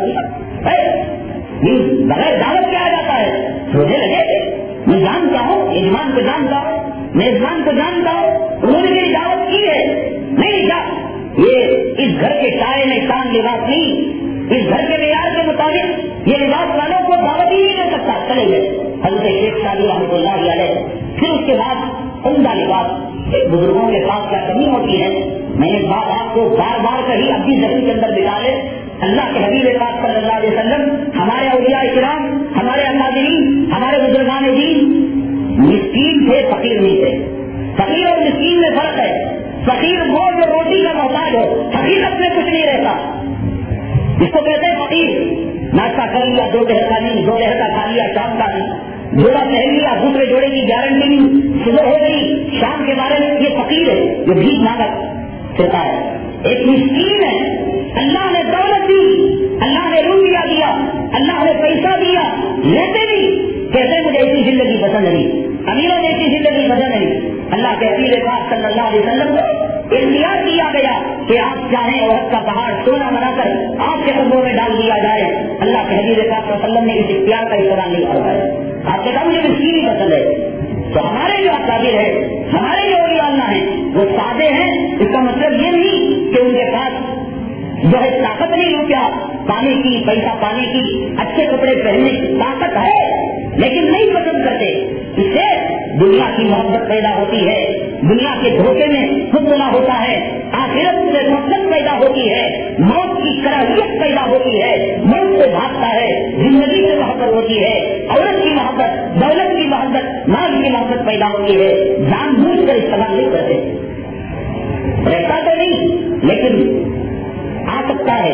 بغیر دعوت کیا جاتا ہے، روزے لگے تھے، میں جانتا ہوں یجمان کو جانتا ہوں، میزبان کو جانتا ہوں، انہوں نے میری دعوت کی ہے، نہیں کیا یہ اس گھر کے سائے میں شان لباس نہیں، اس گھر کے معیار کے مطابق یہ لباس والوں کو دعوت ہی نہیں دے سکتا، چلے گئے حضرت شیخ صاحب رحمۃ اللہ علیہ۔ پھر اس کے بعد عمدہ لباس، ایک بزرگوں کے پاس کیا کمی ہوتی ہے، میں نے بات آپ کو بار بار کہی، اپنی زمین کے اندر بتا لے، اللہ کے حبیب پاک صلی اللہ علیہ وسلم، ہمارے اولیاء کرام، ہمارے اکابرین، ہمارے بزرگان دین مسکین تھے، فقیر نہیں تھے۔ فقیر اور مسکین میں فرق ہے، فقیر وہ جو روٹی کا محتاج ہو، فقیر اپنے کچھ نہیں رہتا، جس کو کہتے ہیں فقیر، ناشتہ کر لیا، دوپہر کا نہیں، دوپہر کا کھا لیا، شام کا نہیں، جوڑا پہن لیا، دوسرے جوڑے کی گارنٹی نہیں، صبح ہو گئی، شام کے بارے میں یہ فقیر ہے جو بھیک مانگا پھرتا ہے۔ ایک مسکین ہے، اللہ نے دولت دی، اللہ نے روپیہ دیا، اللہ نے پیسہ دیا، لیتے بھی کہتے مجھے ایسی زندگی پسند نہیں، امیروں نے ایسی زندگی پسند نہیں۔ اللہ کے حبیب پاک صلی اللہ علیہ وسلم کو اختیار دیا گیا کہ آپ چاہیں عہد کا پہاڑ سونا بنا کر آپ کے قدموں میں ڈال دیا جائے، اللہ کے حبیب پاک صلی اللہ علیہ وسلم نے اس اختیار کا استعمال نہیں کروایا۔ آپ کے کام مجھے مسکین ہی پسند ہے، تو ہمارے جو اکابر ہیں، ہمارے جو اولیاء اللہ ہیں وہ سادے ہیں۔ اس کا مطلب یہ نہیں کہ ان کے پاس جو ہے طاقت نہیں، روپیہ پانے کی، پیسہ پانے کی، اچھے کپڑے پہننے کی طاقت ہے، لیکن نہیں پسند کرتے۔ اس سے دنیا کی محبت پیدا ہوتی ہے، دنیا کے دھوکے میں مبتلا ہوتا ہے، آخرت سے نفرت پیدا ہوتی ہے، موت کی کراہیت پیدا ہوتی ہے، موت سے بھاگتا ہے، زندگی سے محبت ہوتی ہے، عورت کی محبت، دولت کی محبت، مال کی محبت پیدا ہوتی ہے، جان بوجھ کر استعمال نہیں کرتے، رہتا تو نہیں لیکن آ سکتا ہے۔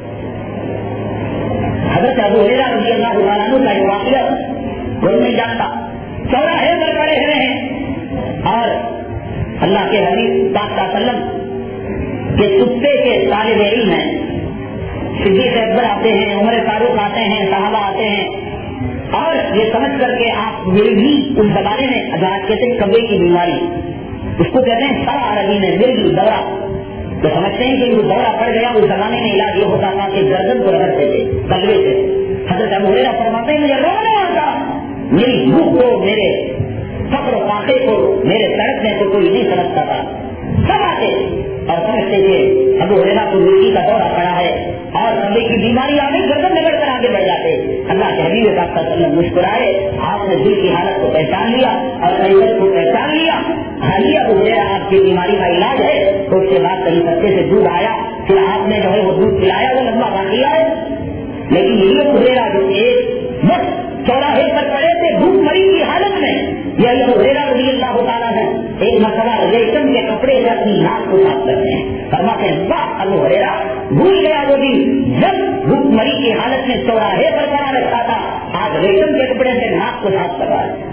حضرت ابو ہریرہ رضی اللہ عنہ کا ایک واقعہ کوئی نہیں جانتا، چوراہے پر پڑے ہوئے ہیں اور اللہ کے حبیب پاک صلی اللہ علیہ وسلم کے کتے کے طالب علم ہیں، صدیق اکبر آتے ہیں، عمر فاروق آتے ہیں، صحابہ آتے ہیں، اور یہ سمجھ کر کے آپ مرغی اس زمانے میں آج کہتے ہیں کبے کی بیماری، اس کو کہتے ہیں سر عربی میں مرغی دورہ، تو سمجھتے ہیں کہ وہ دورہ پڑ گیا، اس زمانے میں علاج یہ ہوتا تھا کہ گردن کو رگڑتے تھے کلبے سے۔ حضرت ابو ہریرہ فرماتے ہیں مجھے رونا آتا، میری بھوک کو، میرے فقر و فاقے کو، میرے سڑک میں تو کوئی نہیں سمجھتا تھا، سب آتے اور سمجھتے تھے ابو ہریرہ کو مرغی کا دورہ پڑا ہے اور کلبے کی بیماری آ گئی، گردن رگڑ کر آگے بڑھ جاتے۔ اللہ کے حبیب پاک صلی اللہ علیہ وسلم مسکرائے، آپ نے دل کی حالت کو پہچان لیا اور عزت کو پہچان لیا، حالیہ ابو ہریرہ آپ کی بیماری کا علاج ہے۔ تو اس کے بعد کہیں سستے سے دودھ آیا، پھر آپ نے جو ہے وہ دودھ پلایا، وہ لمبا باقی ہے، لیکن یہ ابو ہریرہ جو ایک وقت چوراہے پر پڑے تھے بھوک مری کی حالت میں، یہ ابو ہریرہ رضی اللہ تعالیٰ ہے ایک مرتبہ ریشم کے کپڑے سے اپنی ناک کو صاف کرتے ہیں، فرماتے ہیں واہ ابو ہریرہ بھول گیا وہ دن جب بھوک مری کی حالت میں چوراہے پر پڑا رکھتا تھا، آج ریشم کے کپڑے سے ناک کو صاف کر رہا ہے۔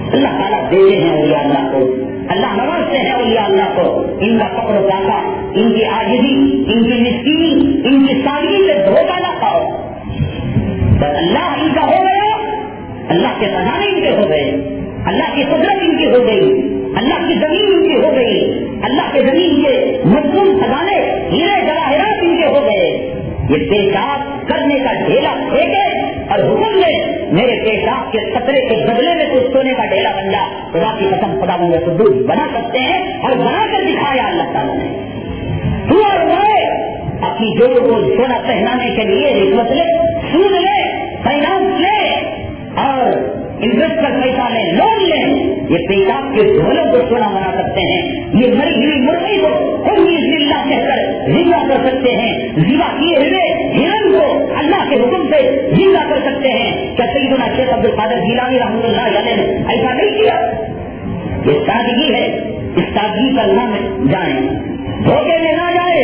اللہ تعالیٰ دیتے ہیں اولیاء اللہ کو، اللہ نوازتے ہیں اولیاء اللہ کو. ان کا فقر و فاقہ، ان کی عاجزی، ان کی مسکینی، ان کی سادگی سے دھوکہ نہ کھاؤ. بس اللہ ان کا ہو گیا، اللہ کے خزانے ان کے ہو گئے، اللہ کی قدرت ان کی ہو گئی، اللہ کی زمین ان کی ہو گئی، اللہ کے زمین کے مضمون خزانے ہیرے جواہرات ان کے ہو گئے. یہ پیشاب کرنے کا ڈھیلا پھینکے اور حکم دے میرے پیشاب کے قطرے کے بدلے میں کچھ سونے کا ڈھیلا بن جا. خدا کی قسم خدا بندے کو دودھ بنا سکتے ہیں اور بنا کر دکھایا اللہ تعالیٰ نے. تو اور میں اپنی جوڑوں کو سونا پہنانے کے لیے رشوت لے، سود لے، فائنانس لے اور انویسٹ کر پیسہ لیں، لون لیں. یہ پیشاب کے ڈھولوں کو سونا بنا سکتے ہیں. یہ مری ہوئی مرغی کو اللہ کہہ کر زندہ کر سکتے ہیں. زندہ کیے ہوئے ہرن کو اللہ کے حکم سے زندہ کر سکتے ہیں. کیا سیدنا شیخ عبد القادر جیلانی رحمۃ اللہ علیہ نے ایسا نہیں کیا؟ یہ سادگی ہے. اس سادگی پر نہ جائیں، دھوکے میں نہ جائے.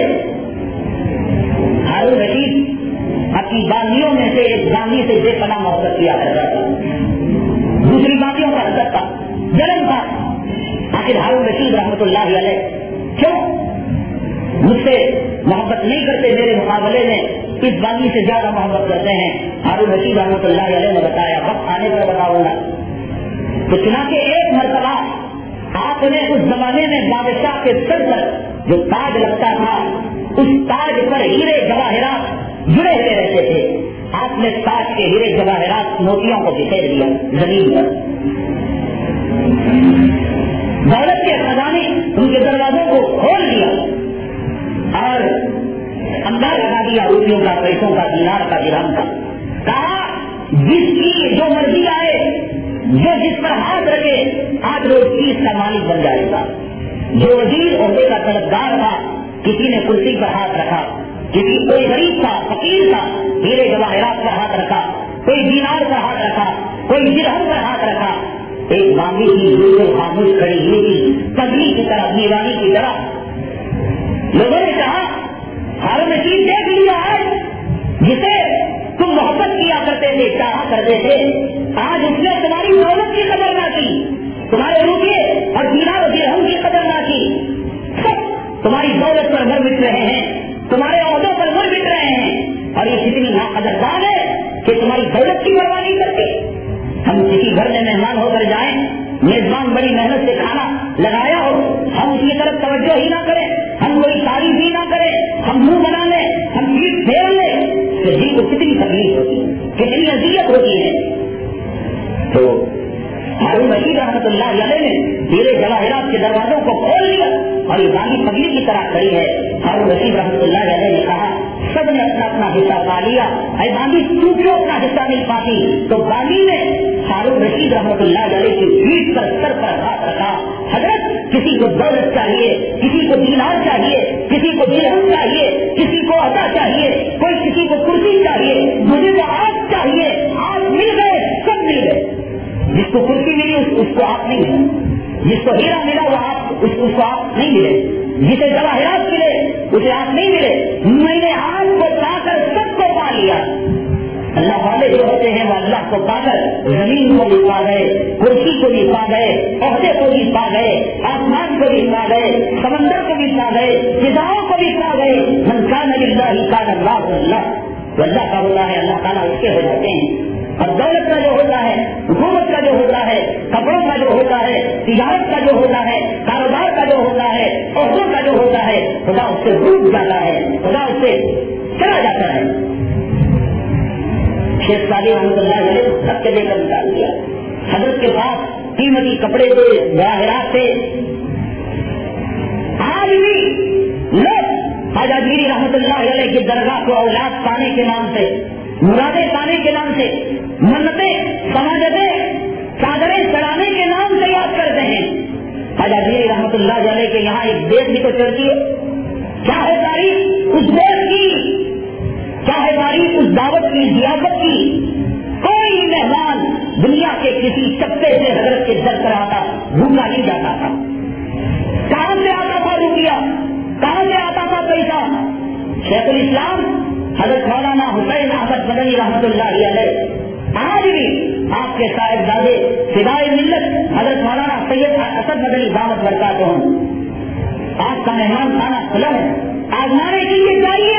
ہارون رشید اپنی باندیوں میں سے ایک باندی سے بے پناہ محبت کیا کرتا تھا. دوسری باندیوں کا حضرت تھا، جنم تھا. آخر ہارون رشید رحمۃ اللہ علیہ کیوں مجھ سے محبت نہیں کرتے، میرے مقابلے میں اس باندی سے زیادہ محبت کرتے ہیں؟ ہارون رشید رحمۃ اللہ علیہ نے بتایا وقت آنے پر بتاؤں گا. تو چنانچہ ایک مرتبہ آپ نے اس زمانے میں بادشاہ کے سر پر جو تاج لگتا تھا، اس تاج پر ہیرے جواہرات جڑے ہوئے رہتے تھے. آپ نے تاج کے ہیرے جواہرات موتیوں کو بکھیر دیا زمین پر. دولت کے خزانے ان کے دروازوں کو کھول دیا اور انداز لگا دیا روپیوں کا، پیسوں کا، دینار کا، درہم کا. کہا جس کی جو مرضی آئے، جو جس پر ہاتھ رکھے آج روز چیز کا مالک بن جائے گا. جو وزیر عہدے کا طلبگار تھا، کسی نے کرسی پر ہاتھ رکھا، کسی کوئی غریب تھا، فقیر تھا، ہیرے جواہرات پر ہاتھ رکھا، کوئی دینار پر ہاتھ رکھا، کوئی درہم پر ہاتھ رکھا. ایک باندھی کی بالکل خاموش کھڑی ہوئی تھی، پگڑی کی طرح، دیوانی کی طرح. لوگوں نے کہا ہارون رشید دیکھ لیا ہے جسے تم محبت کیا کرتے تھے، چاہا کرتے تھے، آج اس نے تمہاری دولت کی قدر نہ کی، تمہارے روپیے اور دینار و درہم کی قدر نہ کی. سب تمہاری دولت پر مر مٹ رہے ہیں، تمہارے عہدوں پر مر مٹ رہے ہیں، اور یہ کتنی ناقدردار ہے کہ تمہاری دولت کی پرواہ نہیں کرتے. ہم کسی گھر میں مہمان ہو کر جائیں، میزبان بڑی محنت سے کھانا لگایا ہو، ہم اس کی طرف توجہ ہی نہ کریں، ہم کوئی تعریف ہی نہ کریں، ہم منہ بنا لیں، ہم پیٹ پھیر لیں، تو جی کو کتنی تکلیف ہوتی ہے، کتنی اذیت ہوتی ہے. تو ہارون رشید رحمۃ اللہ علیہ نے ہیرے جواہرات کے دروازوں کو کھول لیا اور یہ باندھی پگڑی کی طرح کھڑی ہے. ہارون رشید رحمۃ اللہ علیہ نے کہا سب نے اپنا اپنا حصہ پا لیا، اے باندھی تو کیوں اپنا حصہ نہیں پاتی؟ تو باندھی نے ہارون رشید رحمۃ اللہ علیہ کی پیٹھ پر سر پر ہاتھ رکھا. حضرت کسی کو دولت چاہیے، کسی کو دینار چاہیے، کسی کو درہم چاہیے، کسی کو عطا چاہیے، کوئی کسی کو کرسی چاہیے، مجھے تو آپ چاہیے. آپ مل گئے، سب مل گئے. جس کو کرسی ملی اس کو آپ نہیں ملا، جس کو ہیرا ملا وہ آپ اس کو آپ نہیں ملے، جسے جواہرات ملے اسے آپ نہیں ملے. میں نے آپ کو پا کر سب کو پا لیا. اللہ والے جو ہوتے ہیں وہ اللہ کو پا کر زمین کو بھی پا گئے، کرسی کو بھی پا گئے، عہدے کو بھی پا گئے، آسمان کو بھی پا گئے، سمندر کو بھی پا گئے، فضاؤں کو بھی پا گئے. من کان للہ کان اللہ اللہ. جو اللہ کا ہوتا ہے اللہ تعالیٰ اس کے ہو جاتے ہیں. اور دولت کا جو ہوتا ہے، حکومت کا جو ہوتا ہے، کپڑوں کا جو ہوتا ہے، تجارت کا جو ہوتا ہے، کاروبار کا جو ہوتا ہے، عہدوں کا جو ہوتا ہے، خدا اس سے ڈوب جاتا ہے، خدا اس سے چلا جاتا ہے. شیخ صالح رحمۃ اللہ علیہ سب کے لے کر نکال دیا. حضرت کے پاس قیمتی کپڑے تھے، جواہرات تھے. آج بھی لوگ خواجہ جیلی رحمۃ اللہ علیہ کی درگاہ کو اولاد پانے کے نام سے، مرادیں پانے کے نام سے، منتیں سماجتیں چادریں چڑھانے کے نام سے یاد کرتے ہیں. خواجہ جیلی رحمۃ اللہ علیہ کے یہاں ایک دیش بھی تو چلتی ہے. کیا ہے تاریخ اس دیش کی، کیا ہے تاریخ اس دعوت کی، ضیافت کی. کوئی مہمان دنیا کے کسی چپے سے حضرت کے در پر آتا بھوکا نہیں جاتا تھا. کہاں سے آتا تھا روپیہ، کہاں سے آتا تھا پیسہ؟ شیخ الاسلام حضرت مولانا حسین احمد مدنی رحمۃ اللہ علیہ آج بھی آپ آپ کے صاحبزادے فدائے ملت حضرت مولانا سید اسد مدنی دعوت برکاتہ ہوں، آپ کا مہمان خانہ کھلا ہے، آزمانے کے لیے جائیے۔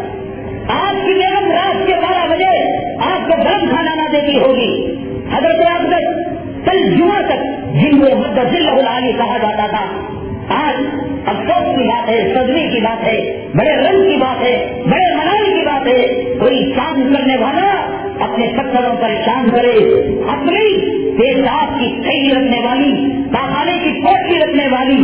آپ کی بیگم رات کے 12 بجے آپ کو گرم کھانا نہ دیتی ہوگی۔ حضرت اقدس کل جمعہ تک جن کو مدذل العالی کہا جاتا تھا، آج افسوس کی بات ہے، صدمے کی بات ہے، بڑے رنگ کی بات ہے، بڑے منانے کی بات ہے، کوئی کام کرنے والا اپنے پتھروں پر شام کرے، اپنی پیشاب کی تھیلی رکھنے والی، پاخانے کی پوٹلی رکھنے والی،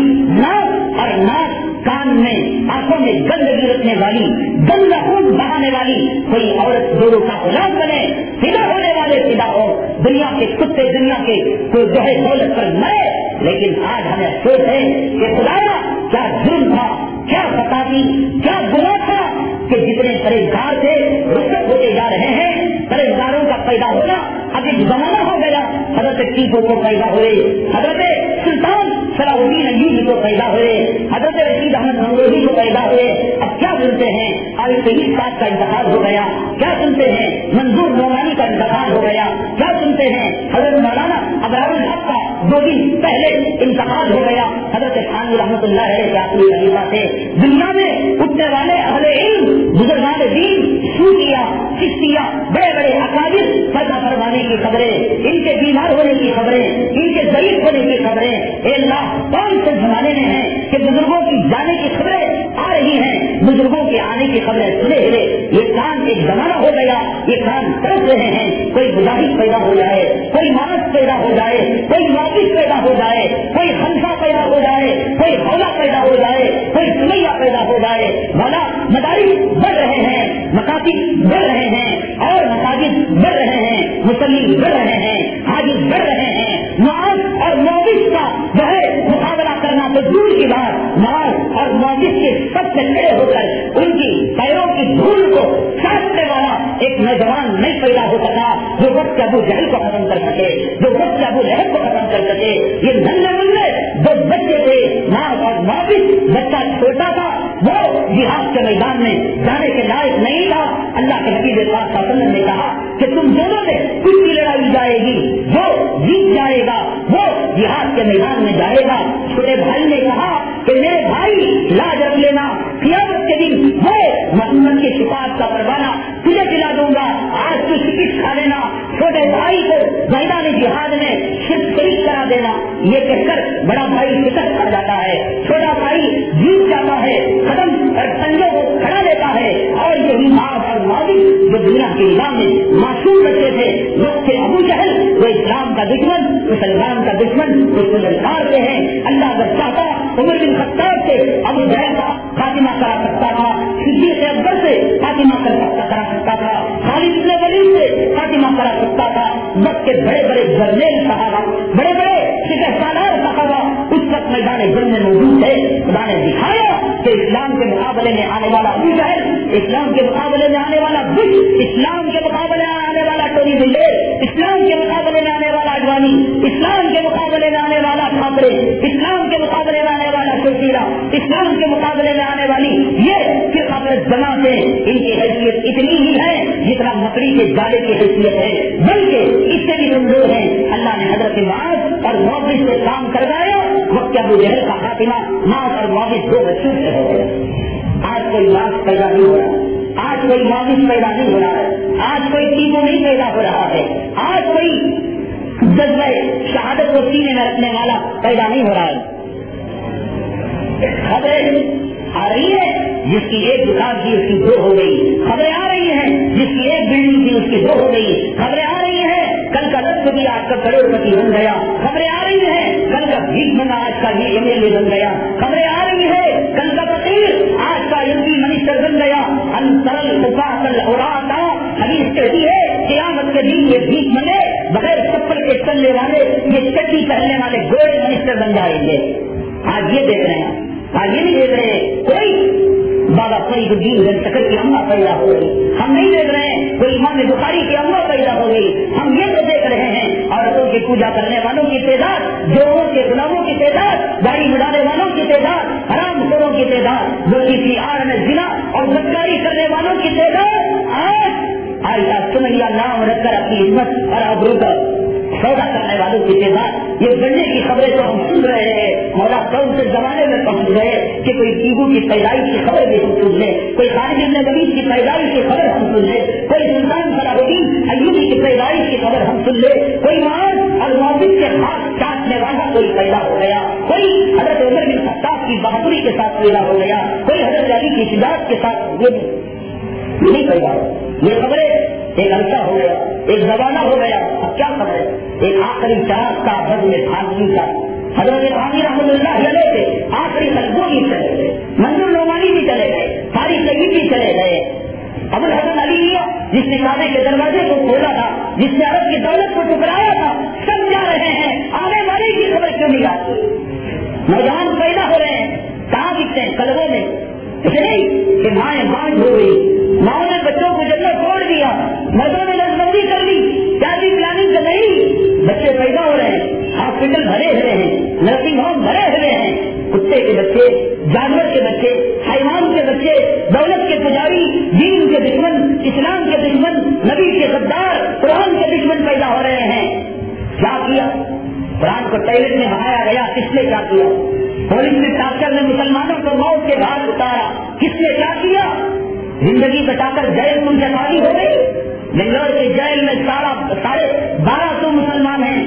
ناک اور ناک کان میں آنکھوں میں گندگی رکھنے والی، گندا خون بہانے والی کوئی عورت دونوں کا غلام بنے، فدا ہونے والے فدا ہو، دنیا کے کتے دنیا کے کوئی جہے دولت پر مرے۔ لیکن آج ہمیں افسوس ہے کہ خدایا کیا جرم تھا، کیا خطا تھی، کیا گناہ تھا کہ جتنے پرہیزگار تھے رخصت ہوتے جا رہے ہیں۔ پرہیزگاروں کا پیدا ہونا اب ایک زمانہ ہو گیا۔ حضرت ٹیپو کو پیدا ہوئے، حضرت سلطان صلاح الدین ایوبی کو پیدا ہوئے، حضرت رشید احمد گنگوہی کو پیدا ہوئے۔ اب کیا سنتے ہیں؟ آج شہید صاحب کا انتقال ہو گیا، کیا سنتے ہیں؟ منظور نعمانی کا انتقال ہو گیا، کیا سنتے ہیں؟ حضرت مولانا ابرار الحق کا 2 دن پہلے انتقال ہو گیا۔ حضرت خان رحمۃ اللہ علیہ کے آخری خلیفہ تھے۔ دنیا میں اٹھنے والے اہل علم، بزرگان دین، صوفیہ، چشتیہ، بڑے بڑے اکابر پیدا کروانے کی خبریں، ان کے بیمار ہونے کی خبریں، ان کے ضعیف ہونے کی خبریں، اے اللہ کون سے زمانے میں ہیں کہ بزرگوں کی جانے کی خبریں آ رہی ہیں، بزرگوں کے آنے کی خبریں سنے ہوئے یہ کام ایک زمانہ ہو گیا، یہ کام ترس رہے ہیں۔ کوئی مجاہد پیدا ہو جائے، کوئی مانس پیدا ہو جائے، کوئی واقف پیدا ہو جائے، کوئی خمسہ پیدا ہو جائے، کوئی حولا پیدا ہو جائے، کوئی سمیہ پیدا ہو جائے۔ مولا مدارس بڑھ رہے ہیں، مکاتب بڑھ رہے ہیں، اور مساجد بڑھ رہے ہیں، مصلی بڑھ رہے ہیں، حاجز بڑھ رہے ہیں۔ معاذ اور موبس کا جو ہے مقابلہ کرنا تو دور کی بات، معاذ اور موبس کے سب سے کھڑے ہو کر ان کی پیروں کی دھول کو چاٹنے والا ایک نوجوان نہیں پیدا ہو سکا جو وقت ابو جہل کو ختم کر سکے، جو وقت ابو لہب کو ختم کر سکے۔ یہ ننھے منھے جو بچے تھے، معاذ اور موبس، بچہ چھوٹا تھا، وہ جہاد کے میدان میں جانے کے لائق نہیں تھا۔ اللہ کے حبیب پاک صلی اللہ علیہ وسلم نے کہا کہ تم دونوں میں کچھ کی لڑائی جائے گی، جو جیت جائے گا وہ جہاد کے میدان میں جائے گا۔ چھوٹے بھائی نے کہا کہ میرے بھائی لاج رکھ لینا، قیامت کے دن وہ محمد کی شفاعت کا پروانہ تجھے دلا دوں گا، آج تو شکست کھا لینا۔ چھوٹے بھائی کو میدان جہاد میں شریک کرا دینا، یہ کہہ کر بڑا بھائی شکست کھا جاتا ہے، چھوٹا بھائی جیت جاتا ہے، قدم اور پنجوں کو کھڑا لیتا ہے۔ اور یہی معاذ اور موبس جو دنیا کے نظام میں معصوم بچے تھے، وقت کے ابو جہل وہ اسلام کا دشمن، مسلمان کا دشمن، اس کو للکارتے ہیں۔ اللہ اگر چاہتا عمر بن خطاب سے ابو جہل کا خاتمہ کرا سکتا تھا، صدیق اکبر سے خاتمہ کرا سکتا تھا، خالد بن ولید سے خاتمہ کرا سکتا تھا۔ وقت کے بڑے بڑے جرنیل صحابہ، بڑے بڑے سپہ سالار صحابہ اس وقت میدان جنگ میں موجود تھے۔ خدا نے دکھایا کہ اسلام کے مقابلے میں آنے والا ابو جہل، اسلام کے مقابلے میں آنے والا بش، اسلام کے مقابلے میں آنے والا ٹونی بلیر، اسلام کے مقابلے میں آنے والا اڈوانی، اسلام کے مقابلے میں آنے والا ٹھاکرے، اسلام کے مقابلے میں آنے والا شوشیلا، اسلام کے مقابلے میں آنے والی یہ فرقہ جماعت ہے، ان کی حیثیت اتنی ہی ہے جتنا مکڑی کے جالے کی حیثیت ہے، بلکہ اس سے بھی کمزور ہے۔ اللہ نے حضرت معاذ اور موبس سے کام کروایا، وقت ابو جہل کا خاتمہ معاذ اور موبس 2 بچوں سے ہو گیا۔ آج کوئی معاذ پیدا نہیں ہو رہا، آج کوئی موبس پیدا نہیں ہو رہا ہے، آج کوئی ٹیپو نہیں پیدا ہو رہا ہے، آج کوئی جذبہ شہادت کو سینے میں رکھنے والا پیدا نہیں ہو رہا ہے۔ خبریں آ رہی ہے جس کی ایک دکان تھی اس کی 2 ہو گئی، خبریں آ رہی ہیں جس کی ایک بلڈنگ تھی اس کی 2 ہو گئی، خبریں آ رہی ہیں کل کا لفظ بھی آج کا کروڑ پتی بن گیا، خبریں آ رہی ہیں کل کا بھیک بنا آج کا بھی MLA بن گیا، خبریں آ رہی ہے کل کا فقیر آج کا MP منسٹر بن گیا۔ حدیث کہتی ہے قیامت کے دن یہ بھیک ملے بغیر چپل کے چلنے والے، یہ چٹی پہننے والے گولڈ منسٹر بن جائیں گے۔ آج یہ دیکھ رہے ہیں، آج یہ نہیں دیکھ رہے کوئی بابا فرید الدین گنجشکر کی اماں پیدا ہو گئی، ہم نہیں دیکھ رہے ہیں کوئی امام بخاری کی اماں پیدا ہو گئی، ہم یہ تو دیکھ رہے ہیں عورتوں کی پوجا کرنے والوں کی تعداد، جوڑوں کے غلاموں کی تعداد، داڑھی مڈانے والوں کی تعداد، حرام خوروں کی تعداد، جو کسی آڑ میں زنا اور بدکاری کرنے والوں کی تعداد آج سمیہ نام رکھ کر اپنی عزت اور آبرو کا सौदा करने वालों के बाद ये गन्ने की खबरें तो हम सुन रहे हैं, मौला कौन से जमाने में पहुंच गए कि कोई टीबू की पैदाइश की खबर भी हम सुन ले, कोई खालिद इब्न वलीद की पैदाइश की खबर हम सुन ले, कोई सुल्तान सलाहुद्दीन अय्यूबी की पैदाइश की खबर हम सुन ले, कोई मुआज़ अल-मुअज़्ज़िज़ के हाथ चाटने वाला कोई पैदा हो गया, कोई हज़रत उमर बिन खत्ताब की बहादुरी के साथ पैदा हो गया, कोई हज़रत अली की शिजाअत के साथ ये नहीं पैदा हो। ये खबरें एक अरसा हो गया, एक जमाना हो गया। अब क्या खबर है? एक आखिरी चार का बदले फांसी का हज़रत खानी रहमतुल्लाह अलैह के आखिरी खलबू भी चले गए, मंजूर नोमानी भी चले गए, सारी सईद भी चले गए। अबुल हसन अली जिसने काबे के दरवाजे को खोला था, जिसने अरब की दौलत को टुकराया था, सब जा रहे हैं, आने वाले की खबर क्यों नहीं आती? नौजवान पैदा हो रहे हैं, कहाँ दिखते हैं? कलबों में। नहीं कि माएँ बांझ हो गई, माओ ने बच्चों को जन्नत छोड़ दिया, मर्दों ने नसबंदी कर ली, शादी प्लानिंग कर नहीं, बच्चे पैदा हो रहे हैं, हॉस्पिटल भरे हुए हैं, नर्सिंग होम भरे हुए हैं, कुत्ते के बच्चे, जानवर के बच्चे, हैवान के बच्चे, दौलत के पुजारी, दीन के दुश्मन, इस्लाम के दुश्मन, नबी के गद्दार, कुरान के दुश्मन पैदा हो रहे हैं। क्या किया? कुरान को टॉयलेट में बहाया गया, किसने क्या किया? पुलिस ने टाकर ने मुसलमानों को मौत के घाट उतारा, किसने क्या किया? जिंदगी बचाकर जेल में खाली हो गई। बेंगलोर के जेल में 1250 मुसलमान हैं,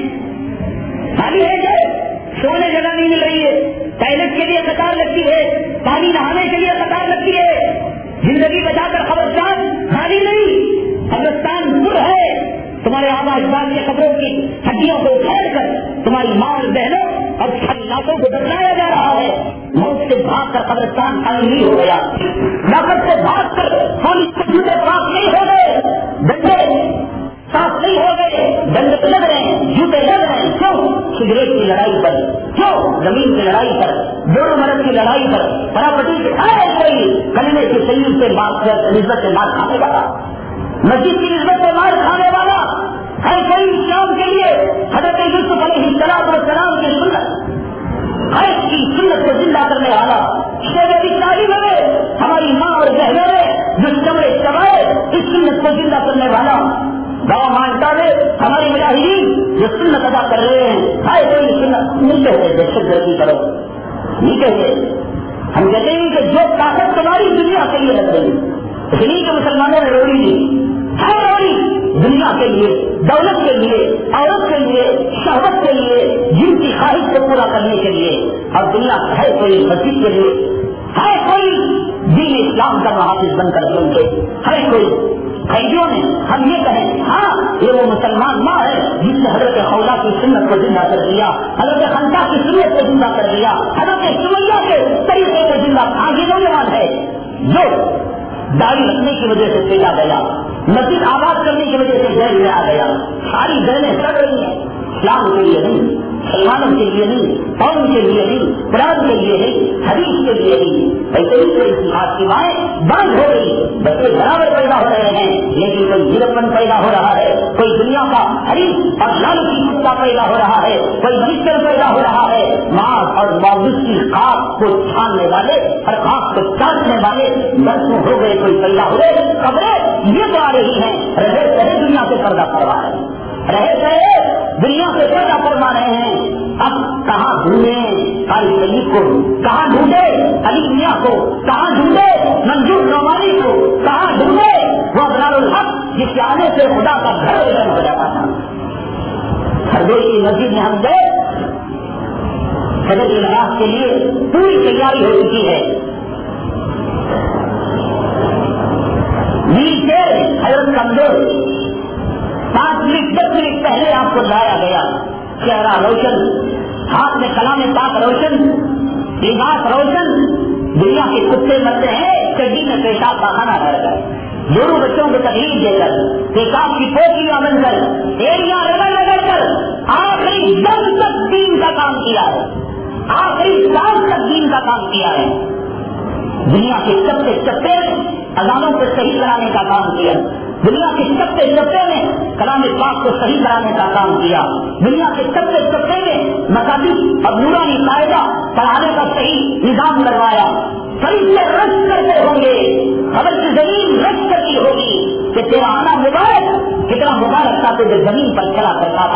खाली है जेल, सोने जगह नहीं मिल रही है, टॉयलेट के लिए कतार लगती है, पानी नहाने के लिए कतार लगती है। जिंदगी बचाकर कब्रिस्तान खाली नहीं, कब्रिस्तान दूर है। तुम्हारे आबा अजदाद के कब्रों की हड्डियों को उखाड़ कर तुम्हारी माँ और बहनों और लाशों को दफनाया जा रहा है। मौत से भाग कर कब्रिस्तान खाली नहीं हो गया, नफरत से भाग कर पुलिस के जूते साफ नहीं हो गए, डंडे साफ नहीं हो गए, डंडे लग रहे हैं, जूते लग रहे हैं। क्यों? सिगरेट की लड़ाई पर, क्यों? जमीन की लड़ाई पर, जोड़ मर्द की लड़ाई पर, प्रॉपर्टी के कोई कलमे की सही से निस्बत से मार खाने वाला, मस्जिद की निस्बत से मार खाने वाला है कोई इस्लाम के लिए हज़रत यूसुफ अलैहिस्सलाम की सुन्नत है, की सुन्नत को जिंदा करने वाला शेर तालीम है। हमारी माँ और बहनों ने जो चमड़े चबाए इस सुन्नत को जिंदा करने वाला गाँव मानता है। हमारी मुजाहिदीन जो सुन्नत अदा कर रहे हैं, हाय कोई सुन्नत नहीं कहते दहशतगर्दी करो, नहीं कहते। हम कहते हैं कि जो ताकत तुम्हारी दुनिया के लिए लग रही, इसलिए कि मुसलमानों ने रोड़ी दी है, रोड़ी दुनिया के लिए, दौलत के लिए, औरत के लिए, शहवत के लिए, जिनकी ख्वाहिश को पूरा करने के लिए। और दुनिया है कोई मस्जिद के लिए, है कोई दीन इस्लाम का मुहाफिज बनकर बनके, है कोई कैदियों ने हम ये कहें हाँ ये वो मुसलमान माँ है जिसने हजरत खौला की सुन्नत को जिंदा कर दिया, हजरत खंसा की सुन्नत को जिंदा कर दिया, हजरत सुमैया के तरीके को जिंदा। आगे नौजवान है जो दाढ़ी रखने की वजह से पैदा गया, मस्जिद आबाद करने की वजह से जेल में आ गया, सारी जहनें चढ़ रही हैं, इस्लाम के लिए नहीं, मुसलमानों के लिए नहीं, कौम के लिए नहीं, कुरान के लिए नहीं, हदीस के लिए नहीं। ऐसे ही कोई समाज की माएँ बंद हो गई, बच्चे बराबर पैदा हो रहे हैं, लेकिन कोई हीरपन पैदा हो रहा है, कोई दुनिया का हरीफ और लालची कुत्ता पैदा हो रहा है, कोई मिस्टर पैदा हो रहा है। माँ और मौलूद की खाक को छानने वाले और खाक को चाटने वाले बरसों हो गए, कोई पैदा हो गए। खबरें ये तो आ रही है, रहे रहे दुनिया से पर्दा करवा रहे हैं, रहे रहे दुनिया से पैदा करवा रहे हैं। अब कहाँ ढूंढे कारी सईद को, कहाँ ढूंढे अली मियां को, कहाँ ढूंढे मंजूर नौमानी को, कहाँ ढूंढे वो अबरारुल हक जिसके आने से खुदा का घर विलय हो जाता था। हरदोई की मस्जिद में हम गए, सदर इलाज के लिए पूरी तैयारी हो चुकी है। व्हील चेयर हजरत कमजोर, 5 मिनट 10 मिनट पहले आपको लाया गया, चेहरा रोशन, हाथ में कलाम पाक रोशन, लिबास रोशन। दुनिया के कुत्ते मरते हैं चड्डी में पेशाब खाना रह गए, दोनों बच्चों को तकलीफ देकर, पेशाब की पोखरियां बनकर, एरिया रगड़ कर आखिरी दम तक दीन का काम किया है, आखिरी सांस तक दीन का काम किया है। दुनिया के चप्पे चप्पे अजानों को सही कराने का काम किया, दुनिया के चप्पे चप्पे में कलाम पाक को सही कराने का काम किया, दुनिया के चप्पे चप्पे में मकामी और नूरानी कायदा पढ़ाने का सही निजाम करवाया। फरिश्ते रश करते होंगे, खबर की जमीन रश करती होगी कि तेरा आना मुबारक, कितना मुबारक था तो जो जमीन पर चला करता था।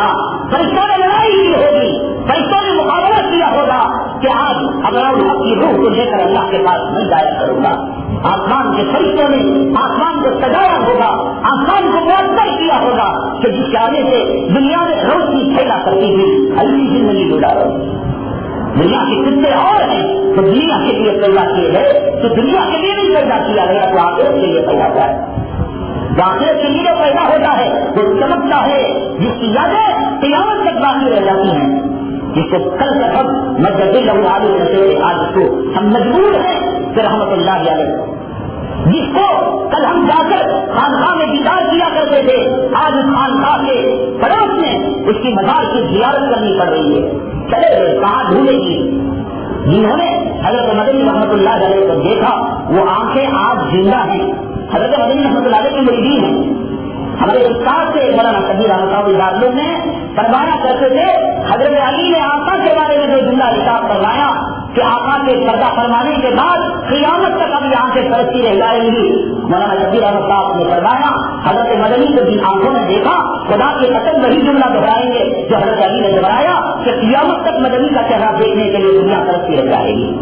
فرشتوں نے لڑائی کی ہوگی, فرشتوں نے مقابلہ کیا ہوگا کہ آج اگر الحق کی روح کو لے کر اللہ کے پاس میں جایا کروں گا. آسمان کے فرشتوں نے آسمان کو سجایا ہوگا, آسمان کو مؤثر کیا ہوگا کہ جس کے آنے سے دنیا میں روشنی پھیلا کرتی تھی, ایسی زندگی گزارو. دنیا کے کتنے اور ہیں تو دنیا کے لیے پیدا کیے گئے, تو دنیا کے لیے نہیں پیدا کیا گیا تو آخرت کے لیے پیدا کیا ہے. آخرت کے لیے پیدا ہوتا ہے وہ چمکتا ہے جس کی یادیں قیامت تک باقی رہ جاتی ہیں, جس کو کل تک ہم مجدد عالم رہتے آج کو ہم مجبور ہیں کہ رحمت اللہ علیہ, جس کو کل ہم جا کر خانقاہ میں دیدار کیا کرتے تھے, آج اس خانقاہ کے پڑوس میں اس کی مزار کی زیارت کرنی پڑ رہی ہے. چلے گئے کہاں ڈھونڈے گی. جنہوں نے حضرت مدنی رحمت اللہ علیہ کو دیکھا وہ آنکھیں آج زندہ ہیں. حضرت مدنی رحمت اللہ علیہ کی مریدین ہیں. ہمارے استاد سے مولانا کبیر احمد صاحب نے فرمایا کرتے تھے, حضرت علی نے آقا کے بارے میں جو جملہ حساب فرمایا کہ آقا کے پردہ فرمانے کے بعد قیامت تک ابھی آنکھیں پرستی رہ جائیں گی. مولانا کبیر احمد صاحب نے فرمایا حضرت مدنی کو جن آنکھوں نے دیکھا خدا کے قسم وہی جملہ دہرائیں گے جو حضرت علی نے دہرایا کہ قیامت تک مدنی کا چہرہ دیکھنے کے لیے دنیا پرستی رہ جائے گی.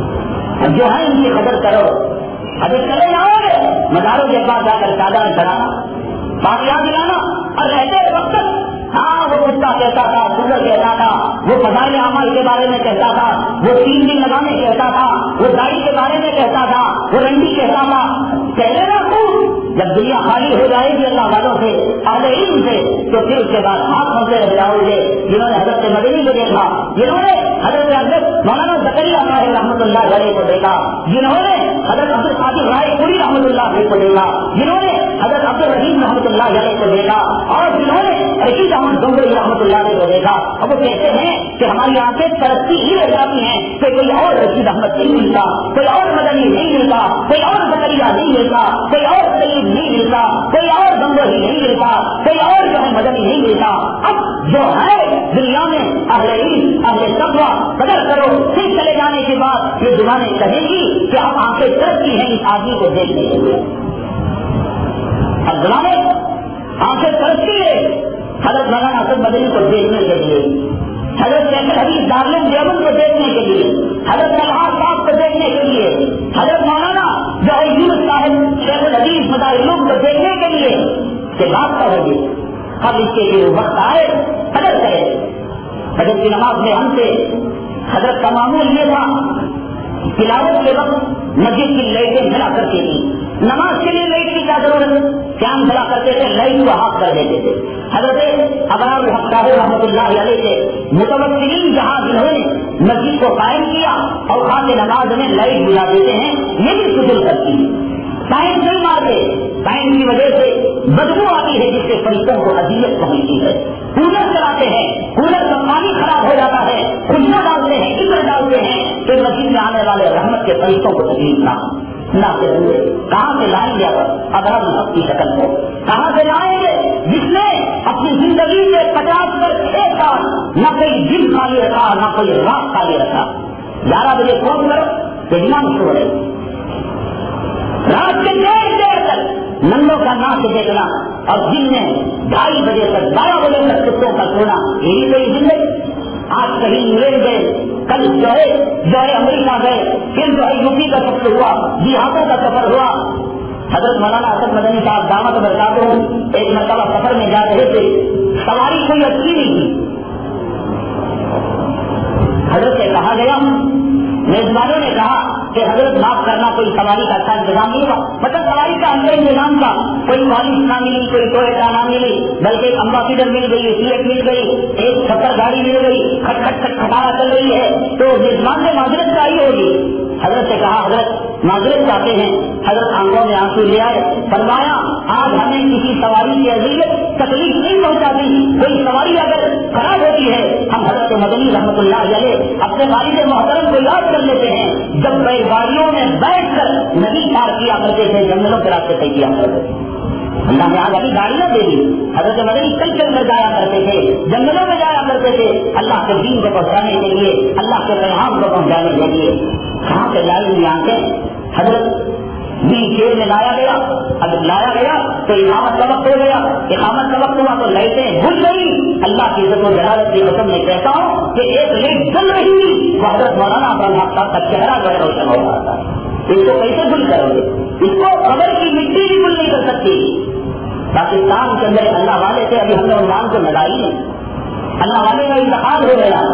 اب جو ہے ان کی قدر کرو. ابھی چلے جاؤ گے مزاروں کے پاس جا کر چادر چڑھانا, باقیاں دلانا, اور رہتے وقت ہاں وہ کتا کہتا تھا, سور کہتا تھا, وہ فضائل اعمال کے بارے میں کہتا تھا, وہ 3 دن لگانے کہتا تھا, وہ داڑھی کے بارے میں کہتا تھا, وہ رنڈی کہتا تھا. پہلے نا جب دنیا خالی ہو جائے گی اللہ والوں سے اہل علم سے تو پھر اس کے بعد ہاتھوں سے رہ جاؤ گے. جنہوں نے حضرت مدنی کو دیکھا, جنہوں نے حضرت حضرت مولانا زکریا صاحب رحمۃ اللہ علیہ کو دیکھا, جنہوں نے حضرت عبد القادر رائے پوری رحمۃ اللہ علیہ کو دیکھا, جنہوں نے حضرت عبد الرحیم رحمۃ اللہ علیہ کو دیکھا, اور جنہوں نے رشید احمد گنگوئی رحمۃ اللہ علیہ کو دیکھا, اب وہ کہتے ہیں کہ ہماری آنکھیں ترقی ہی رہ جاتی ہیں کہ کوئی اور رشید احمد نہیں ملتا, کوئی اور مدنی نہیں ملتا, کوئی اور زکریا نہیں ملتا, کوئی اور سید نہیں ملتا, کوئی اور گنگوئی نہیں ملتا, کوئی اور جو ہے مدنی نہیں ملتا. اب جو ہے دنیا میں اہل علم اہل تقویٰ قدر کرو, پھر چلے جانے کے بعد یہ زبانیں کہیں گی کہ اب آنکھیں ترقی ہیں اس آدمی کو دیکھنے کے لیے. اب زبانیں آنکھیں ترقی ہے حضرت مولانا اسد مدنی کو دیکھنے کے لیے, حضرت شیخ حدیث دارالعلوم دیوبند کو دیکھنے کے لیے, حضرت طلحہ صاحب کو دیکھنے کے لیے, حضرت مولانا جو ہے یونس صاحب شیخ الحدیث مدارالعلوم کو دیکھنے کے لیے کہ بات کا ہوگی. اب اس کے لیے وقت آئے قدر کرے. حضرت کی نماز میں ہم سے حضرت کا معمول یہ تھا تلاوت کے وقت مسجد کی لائٹیں جلا کرتی تھی. نماز کے لیے لائٹ کی کیا ضرورت, شام جلا کرتے تھے, لائٹ کو آف کر دیتے تھے. حضرت ابرار الحق صاحب رحمۃ اللہ علیہ کے متوسلین جہاں جنہوں نے مسجد کو قائم کیا اور خاص نماز میں لائٹ بجھا دیتے ہیں, یہ بھی فضول کرتی ہے. سائنس نہیں مارتے, سائنس کی وجہ سے بدبو آتی ہے جس سے فرشتوں کو اذیت پہنچتی ہے. کولر چلاتے ہیں, کولر کا پانی خراب ہو جاتا ہے, خوشبو ڈالتے ہیں, عطر ڈالتے ہیں, تو مسجد میں آنے والے رحمت کے فرشتوں کو تکلیف نہ سے ہوئے. کہاں سے لائیں گے ابرار الحق کی شکل کو, کہاں سے لائیں گے جس نے اپنی زندگی کے 50 پر 6 سال نہ کوئی دن خالی رکھا نہ کوئی رات خالی رکھا. 11 بجے فون کرو تو ایمان چھوڑ رہے, رات کے دیر تک ننوں کا ناچ دیکھنا, اور دن میں 2:30 بجے تک 12 بجے تک کتوں کا سونا, یہی کوئی زندگی. آج کہیں انگلینڈ گئے, کل جو ہے امریکہ گئے, پھر جو ہے یوپی کا سفر ہوا, دیہاتوں کا سفر ہوا. حضرت مولانا اسد مدنی صاحب دعوت برکاتہ ایک مرتبہ سفر میں جا رہے تھے, سواری کوئی اچھی نہیں تھی. حضرت سے کہا گیا, میزبانوں نے کہا کہ حضرت معاف کرنا کوئی سواری کا اچھا انتظام نہیں ہوا. مطلب سواری کا اندر انتظام تھا, کوئی پالیس نہ ملی, کوئی ٹویوٹا نہ ملی, بلکہ ایک امباسیڈر مل گئی, سیٹ مل گئی, ایک چھپر گاڑی مل گئی, کھٹ کھٹ کھٹ کھٹارا چل رہی ہے, تو میزبان سے معذرت چاہیے ہوگی. حضرت سے کہا حضرت معذرت چاہتے ہیں. حضرت آنکھوں میں آنسو لے آئے, فرمایا آج ہمیں کسی سواری کی اذیت تکلیف نہیں پہنچاتی. کوئی سواری اگر خراب ہوتی ہے ہم حضرت مدنی رحمۃ اللہ علیہ اپنے والد محترم کو یاد کر لیتے ہیں, جب بیل گاڑیوں میں بیٹھ کر ندی پار کیا کرتے تھے, جنگلوں کے راستے طے کیا کرتے تھے. اللہ نے آج ابھی گاڑیاں دے دی, حضرت مدنی چل چل کر جایا کرتے تھے, جنگلوں میں جایا کرتے تھے, اللہ کے دین کو پہنچانے کے لیے, اللہ کے پیغام کو پہنچانے کے لیے. کہاں سے لائی ہوئی آنکھیں. حضرت شیر میں لایا گیا. اب لایا گیا تو اقامت کا وقت ہو گیا. اقامت کا وقت ہوا تو لائٹیں بجھ گئی. اللہ کی عزت و جلالت کی قسم میں کہتا ہوں کہ ایک لائٹ جل رہی تھی, وہ حضرت مولانا ابراہیم صاحب کا چہرہ جو ہے روشن ہو رہا تھا. اس کو کیسے گل کرو گے؟ اس کو قبر کی مٹی بھی گل نہیں کر سکتی. پاکستان کے اندر اللہ والے تھے, ابھی ہم نے عنوان کو لگائی ہے, اللہ والے کا انتقال ہو گیا.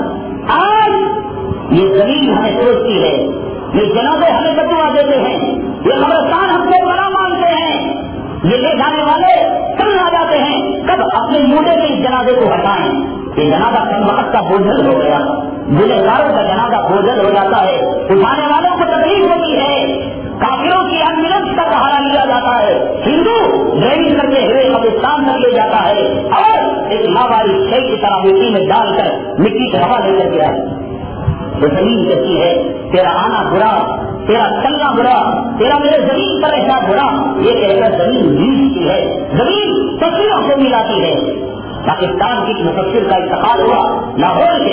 آج یہ زمین ہمیں سوچتی ہے, یہ جنازے ہمیں بدعا دیتے ہیں, یہ قبرستان ہم کو بڑا مانتے ہیں, یہ لے جانے والے کب آ جاتے ہیں, کب اپنے موڈے سے اس جنازے کو ہٹائیں. یہ جنازہ کم وقت کا بوجھل ہو گیا, گنہگاروں کا جنازہ بوجھل ہو جاتا ہے, اٹھانے والوں کو تکلیف ہوتی ہے, کافروں کی ایمبولینس کا سہارا لیا جاتا ہے, ہندو ڈرائیونگ کرتے ہوئے قبرستان میں لے جاتا ہے اور ایک ماواری شے کی طرح مٹی میں ڈال کر مٹی کی ہوا لے کر گیا. وہ زمین کہتی ہے تیرا آنا برا, تیرا چلنا برا, تیرا میرے زمین پر رہنا برا. یہ کہہ کر زمین بیچتی ہے, زمین تصویروں کو ملاتی ہے. پاکستان کی مفسر کا انتقال ہوا لاہور سے,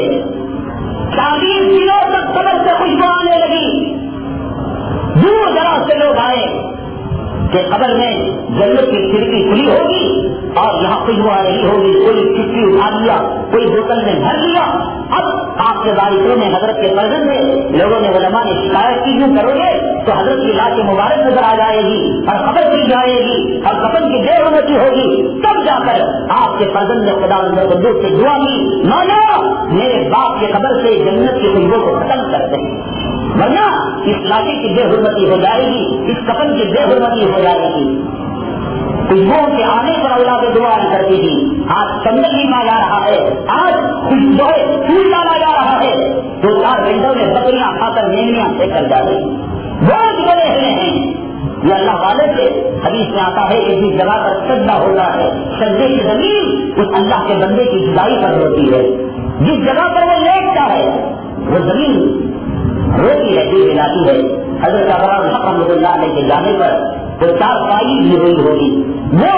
40 دنوں تک قبر سے خوشبو آنے لگی. دور دراز سے لوگ آئے کہ قبر میں جنت کی کھڑکی کھلی ہوگی اور یہاں خوشبو آ رہی ہوگی. کوئی چٹھی اٹھا لیا, کوئی بوتل میں بھر لیا. اب آپ کے بارشوں میں حضرت کے پردن میں لوگوں نے علماء نے شکایت کی, یوں کرو گے تو حضرت کی لاش مبارک نظر آ جائے گی اور قبر کی جائے گی اور کفن کی بے حرمتی ہوگی. تب جا کر آپ کے پردن میں خدا قدوس سے دعا کی, مولا میرے باپ کے قبر سے جنت کی خوشبو کو ختم کر دیں, ورنہ اس لاٹھی کی بے حرمتی ہو جائے گی, اس کفن کی بے حرمتی ہو جائے گی. خوشبوؤں کے آنے پر اولاد دعا کرتی تھی. آج چندن لینا جا رہا ہے, آج خوشبو پھول ڈالا جا رہا ہے. 2-4 گھنٹوں میں بکریاں کھا کر میمنیاں سے کر جا رہی, بہت بڑے ہوئے ہیں. یہ اللہ والے سے حدیث میں آتا ہے کہ جس جگہ پر سجدہ ہوتا ہے, سجدے کی زمین اس اللہ کے بندے کی جدائی پر ہوتی ہے. جس جگہ پر وہ لیٹتا ہے وہ زمین روتی ہے, دل ہلاتی ہے. حضرت ابراہیم رحمۃ اللہ علیہ کے جانے پر وہ 4 پائی بھی ہوئی ہوگی, وہ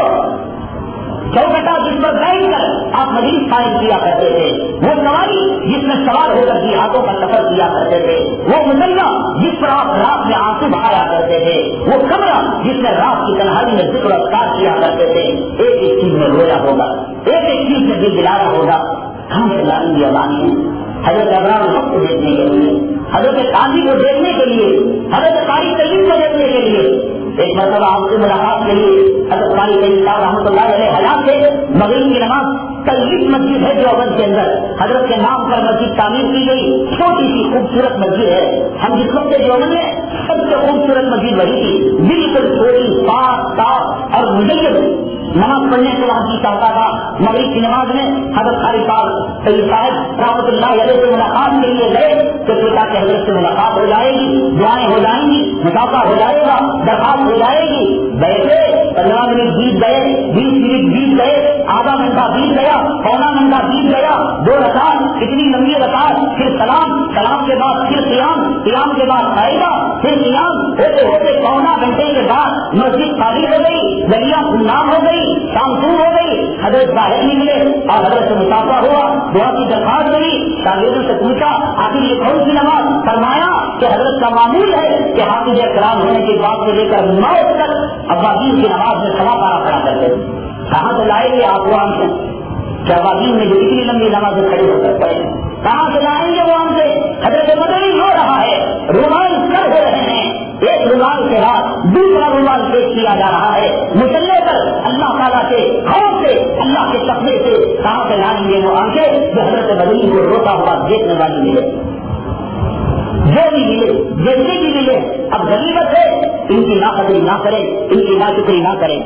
چوکٹا جس پر بیٹھ کر آپ مجلس قائم کیا کرتے تھے, وہ سواری جس میں سوار ہو کر جہادوں کا سفر کیا کرتے تھے, وہ مدلہ جس پر آپ رات میں آنسو بہایا کرتے تھے, وہ کمرہ جس میں رات کی تنہائی میں ذکر اذکار کیا کرتے تھے, ایک ایک چیز میں رویا ہوگا, ایک ایک چیز میں دل دلایا ہوگا. کہاں سے لائیں گے ابانی حضرت ابراہیم حق کو دیکھنے کے لیے, حضرت قاضی کو دیکھنے کے لیے, حضرت قاری طیب کو دیکھنے کے لیے. ایک مرتبہ آپ سے ملاقات کے لیے حضرت قاری طیب صاحب رحمۃ اللہ علیہ حالات سے مغرب کی نماز, طیب مسجد ہے دیوبند کے اندر, حضرت کے نام پر مسجد تعمیر کی گئی, چھوٹی سی خوبصورت مسجد ہے. ہم جس وقت دیوبند میں سب سے خوبصورت مسجد وہی تھی, بالکل چھوٹی, صاف اور مزین. نماز پڑھنے سے وہاں کی چاہتا تھا. مغرب کی نماز میں حضرت قاری صاحب رحمۃ اللہ علیہ سے ملاقات کے لیے گئے تو سوچا کہ حضرت سے ملاقات ہو جائے گی, دعائیں ہو جائیں گی, مسافہ ہو جائے گا, درخواست ہو جائے گی. بیٹھے 15 منٹ بیت گئے, 20 منٹ بیت گئے, آدھا گھنٹہ بیت گیا, پونا گھنٹہ بیت گیا, 2 رکعت, اتنی لمبی رکعت, پھر سلام, سلام کے بعد پھر قیام, قیام کے بعد قاعدہ, پھر قیام, ہوتے ہوتے پونا گھنٹے کے بعد مسجد خالی ہو گئی, گلیاں گمنام ہو گئی, شام دور ہو گئی. حضرت باہر نکلے اور حضرت سے مسافہ ہوا, دعا کی درخواست کری. شاگردوں سے پوچھا آخر یہ کون سی نماز؟ فرمایا کہ حضرت کا معمول ہے کہ حافظ کرام ہونے کے بعد سے لے کر موت تک ابراہیم کی نماز میں سوا پارا پڑا کرتے تھے. کہاں سے لائیں گے آپ وہ ہم سے کہ ابراہیم میں جو اتنی لمبی نماز کھڑے ہو کر پڑے, کہاں سے لائیں گے وہ ہم سے؟ حضرت مدنی ہو رہا ہے, رومال کر ہو رہے ہیں, ایک رومال کے بعد دوسرا رومال پیش کیا جا رہا ہے مسلح پر. اللہ تعالیٰ سے, خوف سے, اللہ کے تقوی سے کہاں سے لائیں گے وہ آنکھیں جو حضرت مدنی کو روتا ہوا دیکھنے والی ملے, جو بھی ملے, جیسے بھی ملے. اب غریبت ہے, ان کی ناقدری نہ کریں, ان کی ناشکری نہ کریں.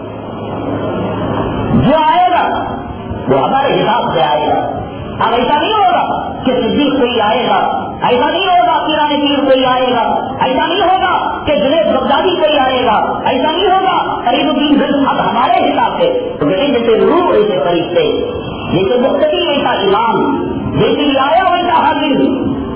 جو آئے گا وہ ہمارے حساب سے آئے گا. اب ایسا نہیں ہوگا کہ صدیق کوئی آئے گا, ایسا نہیں ہوگا پیران پیر کوئی آئے گا, ایسا نہیں ہوگا کہ جنید بغدادی کوئی آئے گا, ایسا نہیں ہوگا قریب الدین گھر. اب ہمارے حساب سے تو جیسے روح ویسے فرشتے, جیسے مقتدی ویسا امام, جیسے بھی آیا ویسا حاضر.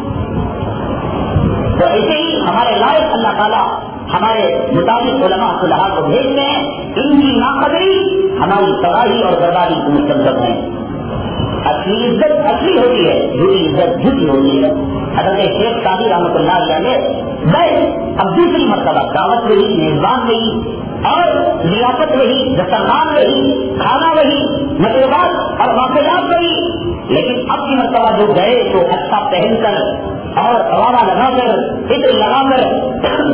تو ایسے ہی ہمارے لائق اللہ تعالیٰ ہمارے مطابق علماء صلاح کو بھیجتے ہیں. ان کی ناقدری ہماری تباہی اور بربادی کو مستقبل ہے. اصلی عزت اصلی ہوتی ہے, جھوٹی عزت جھوٹی ہوتی ہے. حضرت شیخ قاضی رحمۃ اللہ علیہ گئے. اب دوسری مرتبہ دعوت وہی, میزبان وہی, اور ضیافت وہی, دسترخوان وہی, کھانا وہی, مشروبات اور واقعات وہی. لیکن اب کی مرتبہ جو گئے تو اچھا پہن کر اور عوامہ لگا کر, عطر لگا کر,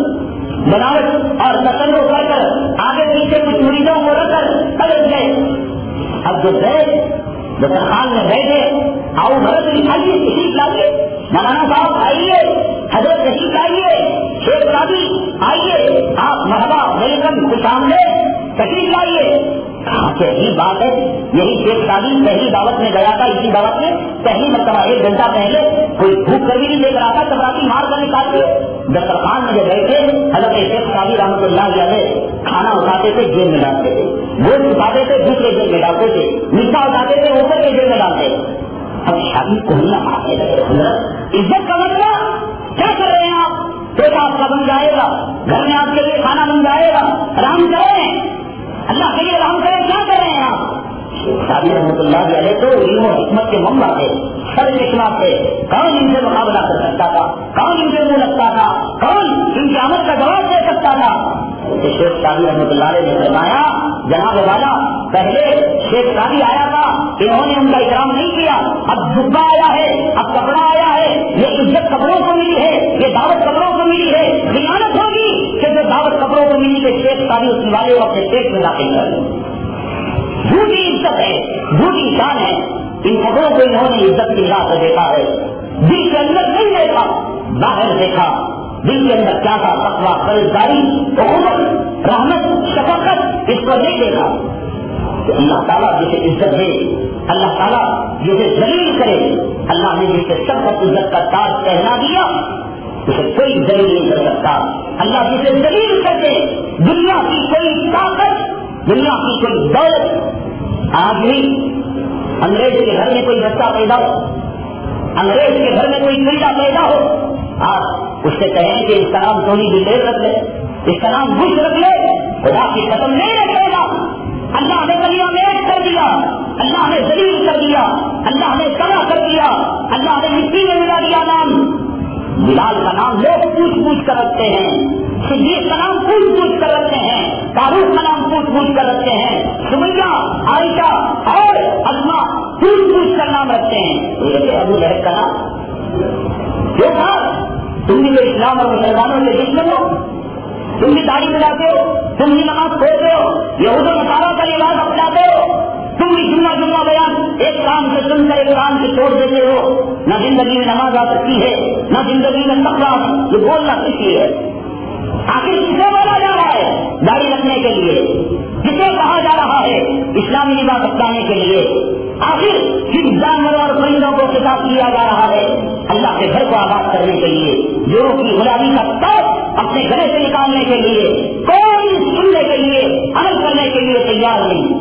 بناوٹ اور تصور کر کر, آگے پیچھے کچھ مریدوں کو رکھ کر بدل گئے. اب جو گئے دسترخوان میں بیٹھے, آؤ بھرت آئیے, تشریف لائیے, مولانا صاحب آئیے, حضرت تشریف لائیے, شیخ صاحبی آئیے, آپ مرحبا ویلکم خوش آمدید, تشریف لائیے. کہاں سے یہی بات ہے, یہی شیخ صاحبی پہلی دعوت میں گیا تھا, اسی دعوت میں پہلی مرتبہ 1 گھنٹہ پہلے کوئی بھوک کر بھی نہیں دیکھ رہا تھا, چپراسی مار کر نکال کے دسترخوان میں جو بیٹھے حضرت شیخ صاحبی رحمۃ اللہ علیہ کھانا اٹھاتے تھے, جیب میں ڈالتے تھے, گوشت اٹھاتے تھے دوسرے جیب میں ڈالتے تھے, میٹھا اٹھاتے تھے اوپر کے جیب میں ڈالتے. اب شادی کو نہ آنے لگے, عزت کا مطلب کیا کر رہے ہیں آپ؟ پیٹ آپ کا بن جائے گا, گھر میں آپ کے لیے کھانا بن جائے گا, آرام کریں, اللہ کے لیے آرام کریں, کیا کر رہے ہیں آپ؟ شادی رحمۃ اللہ علیہ تو علم و حکمت کے منبع تھے, سر چشمہ تھے, کون ان سے مقابلہ کر سکتا تھا, کون ان سے منہ لگتا تھا, کون ان کی آمد کا جواب دے سکتا تھا؟ شیخ شادی رحمۃ اللہ علیہ نے فرمایا, جناب والا پہلے شیخ شادی آیا تھا, انہوں نے ان کا اکرام نہیں کیا, اب جبہ آیا ہے, اب کپڑا آیا ہے, یہ عزت کپڑوں کو ملی ہے, یہ دعوت کپڑوں کو ملی ہے, خیانت ہوگی کہ جو دعوت کپڑوں کو ملی کہ شیخ شادی اس والے کو اپنے پیٹ میں داخل کر دیں. جھوٹی عزت ہے, جھوٹی شان ہے. ان کپڑوں کو انہوں نے عزت کی نگاہ سے دیکھا ہے, دل کے اندر نہیں دیکھا, باہر دیکھا. دل کے اندر کیا تھا؟ تقویٰ, پرہیزگاری, حکومت, رحمت, شفقت, اس کو نہیں دیکھا. تو اللہ تعالیٰ جسے عزت دے, اللہ تعالیٰ جسے ذلیل کرے, اللہ نے جسے شفقت عزت کا تاج پہنا دیا اسے کوئی ذلیل نہیں کر سکتا. اللہ جسے ذلیل کر دے, دنیا کی کوئی طاقت, دنیا کی کوئی دولت. آج بھی انگریز کے گھر میں کوئی بچہ پیدا ہو, انگریز کے گھر میں کوئی بیٹا پیدا ہو, آپ اس سے کہیں کہ اس کا نام سونی بلڈیر رکھ لے, اس کا نام بش رکھ لے, خدا کی قسم نہیں رکھے گا. اللہ نے کلمہ میٹ کر دیا, اللہ نے ذلیل کر دیا, اللہ نے کلا کر دیا, اللہ نے مٹی میں ملا دیا نام. بلال کا نام لوگ پوچھ پوچھ کر رکھتے ہیں, صدیق کا نام پوچھ پوچھ کر رکھتے ہیں, فاروق کا نام پوچھ پوچھ کر رکھتے ہیں, سمیہ, عائشہ اور اسما پوچھ پوچھ کر نام رکھتے ہیں. ابو لہب کا نام جو تھا, تم بھی تو اسلام اور مسلمانوں کے دشمن ہو, تم بھی داڑھی ملاتے ہو, تم بھی نماز پڑھتے ہو, یہود و نصارہ کا لباس اپناتے ہو, تم بھی جمعہ بیان ایک کام سے سن کر ایک کام سے چھوڑ دیتے ہو. نہ زندگی میں نماز آ سکتی ہے, نہ زندگی میں تقویٰ, یہ بولنا کسی ہے. آخر کسے بولا جا رہا ہے داڑھی رکھنے کے لیے, کسے کہا جا رہا ہے اسلامی لباس اپنانے کے لیے؟ آخر کن جانوروں اور پرندوں کو خطاب کیا جا رہا ہے اللہ کے گھر کو آباد کرنے کے لیے, جو کی غلامی کا توق اپنے گلے سے نکالنے کے لیے, کوئی سننے کے لیے, عمل کرنے کے لیے تیار نہیں.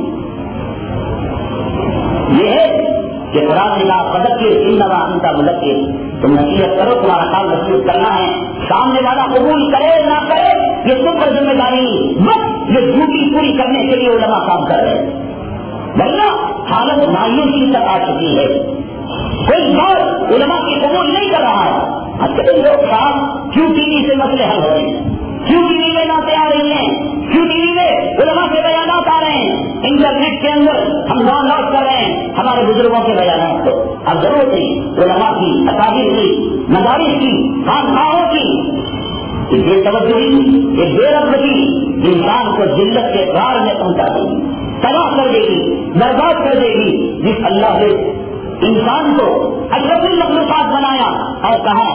یہ ہے کہ قرآن نے کہا فذکر انما انت مذکر, تم نصیحت کرو, تمہارا کام نصیحت کرنا ہے. سامنے والا قبول کرے نہ کرے یہ تم پر ذمہ داری, بس یہ ڈیوٹی پوری کرنے کے لیے علماء کام کر رہے ہیں. ورنہ حالت مایوسی تک آ چکی ہے, کوئی بات علماء کی قبول نہیں کر رہا ہے. اچھے لوگ صاحب کیوں ٹی وی سے مسئلے حل ہو رہے ہیں, کیوں ٹی وی میں باتیں آ رہی ہیں, کیوں ٹی وی میں علماء کے بیانات آ رہے ہیں, انٹرنیٹ کے اندر ہم ڈاؤن لوڈ کر رہے ہیں ہمارے بزرگوں کے بیانات کو. اب ضرورت ہے علماء کی, اکابر کی, مدارس کی, خانقاہوں کی بے توجہی, یہ بے رغبتی انسان کو ذلت کے غار میں پہنچا دے گی, تباہ کر دے گی, برباد کر دے گی. جس اللہ نے انسان کو اشرف المخلوقات بنایا اور کہا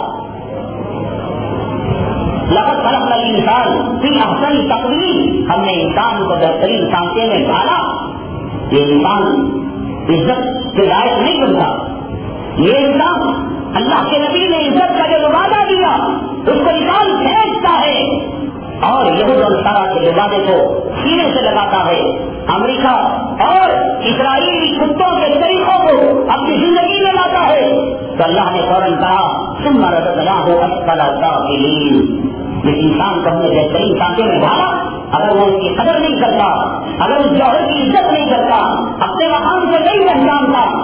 لقد خلقنا الانسان فی احسن تقویم, ہم نے انسان کو بہترین سانچے میں ڈالا. یہ انسان عزت کے لائق نہیں بنتا. یہ انسان اللہ کے نبی نے عزت کا جو وعدہ دیا اس کو انسان پھینکتا ہے اور یہود اور نصارہ کے وعدے کو سینے سے لگاتا ہے. امریکہ اور اسرائیلی کتوں کے طریقوں کو اپنی زندگی میں لاتا ہے تو اللہ نے فوراً کہا ثم رددناہ اسفل سافلین. جس انسان کو ہم نے بہترین سانچے میں ڈالا, اگر وہ اس کی قدر نہیں کرتا, اگر اس جوہر کی عزت نہیں کرتا, اپنے مقام سے نہیں پہچانتا,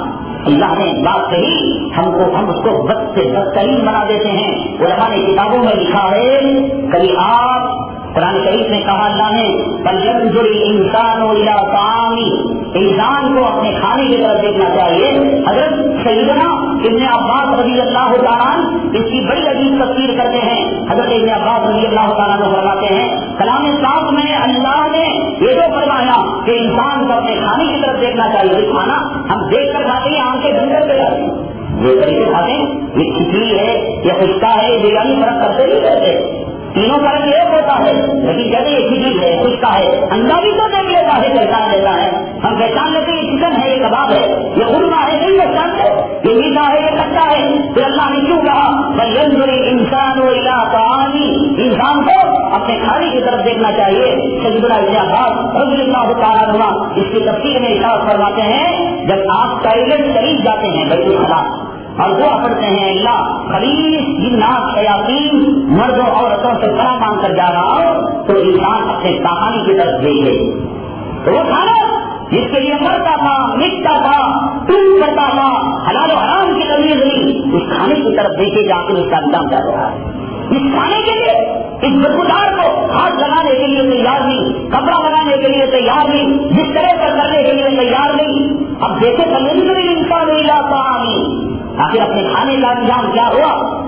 اللہ نے بات کہی ہم اس کو بد سے بدترین بنا دیتے ہیں. علماء نے کتابوں میں لکھا ہے کبھی آپ قرآن شریف میں کہا اللہ نے فَلْيَنْظُرِ الْإِنسَانُ إِلَىٰ طَعَامِهِ, انسان کو اپنے کھانے کی طرف دیکھنا چاہیے. حضرت سیدنا ابن عباس رضی اللہ تعالیٰ اس کی بڑی عجیب تفسیر کرتے ہیں. حضرت ابن عباس رضی اللہ تعالیٰ عنہ فرماتے ہیں کلام پاک میں اللہ نے یہ جو فرمایا کہ انسان کو اپنے کھانے کی طرف دیکھنا چاہیے. کھانا ہم دیکھ کر کھاتے ہیں, آنکھیں بند کر کے کھاتے ہیں, یہ طریقے کھاتے ہیں, یہ کھچڑی ہے یہ خشکا ہے بریانی فرق کرتے نہیں کرتے, تینوں کا رنگ ایک ہوتا ہے لیکن کہتے یہ کھچڑی ہے خشکا ہے. انڈا بھی تو دیکھ لیتا ہے پہچان لیتا ہے, ہم پہچان لیتے یہ چکن ہے یہ کباب ہے یہ قورمہ ہے نہیں پہچانتے, یہ میٹھا ہے یہ کچا ہے. پھر اللہ نے کیوں کہا فَلْيَنْظُرِ الْإِنسَانُ إِلَىٰ طَعَامِهِ, انسان کو اپنے کھانے کی طرف دیکھنا چاہیے. سیدنا ابن عباس رضی اللہ تعالیٰ عنہ اس کی تفسیر میں ارشاد فرماتے ہیں جب آپ ٹوائلٹ شریف جاتے ہیں بیت الخلا اور دعا پڑھتے ہیں اللہ خبیث جنات شیاطین مردوں عورتوں سے پناہ مانگ کر جا رہا ہو, تو انسان اپنے کہانی کی طرف دیکھے تو وہ کھانا جس کے لیے مرتا تھا مٹتا تھا ٹوٹ کرتا تھا حلال و حرام کی تمیز نہیں, اس کھانے کی طرف دیکھے جا کے اس کا انجام کر رہا ہے. اس کھانے کے لیے اس بدبودار کو ہاتھ لگانے کے لیے تیار نہیں, کپڑا لگانے کے لیے تیار نہیں, جس طرح پر کرنے کے لیے تیار نہیں. اب دیکھے فَلْيَنْظُرِ الْإِنسَانُ إِلَىٰ طَعَامِهِ, آخر اپنے کھانے کا انجام کیا ہوا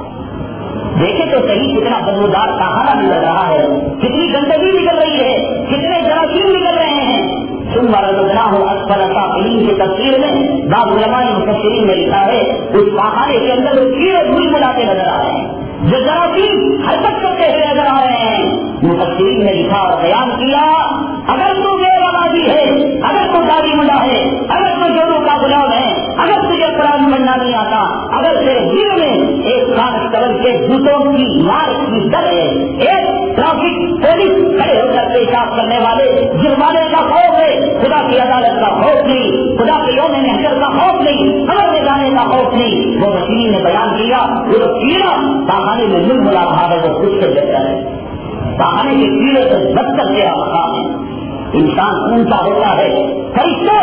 دیکھے تو صحیح کتنا بدبودار کھانا نکل رہا ہے, کتنی گندگی نکل رہی ہے, کتنے جراثیم نکل رہے ہیں. ثم رددناه اسفل سافلين کی تفسیر میں بعض علماء مفسرین نے لکھا ہے اس کھانے کے اندر کیڑے دھول ملاتے نظر آ رہے ہیں, جو جراثیم حرکت کرتے ہوئے نظر آ رہے ہیں. مفسرین نے لکھا اور بیان کیا اگر تو بے نمازی ہے, اگر تو داڑھی منڈا ہے, اگر تو جوروں کا غلام ہے, اگر تجھے قرآن پڑھنا نہیں آتا, اگر تیرے دل میں ایک کانسٹیبل کے جوتوں کی مار کی ڈر ہے, ایک ٹریفک پولیس کھڑے ہو کر پیشاب کرنے والے جرمانے کا خوف ہے, خدا کی عدالت کا خوف نہیں, خدا کے یوم محشر کا خوف نہیں, خبر میں جانے کا خوف نہیں. وہ مشین نے بیان کیا وہ جو کیڑا پاخانے میں مل ملا رہا ہے وہ کچھ سے بہتر ہے, پاخانے کے کیڑے سے بدتر تیرا مقام ہے. انسان اونچا ہوتا ہے, فرشتے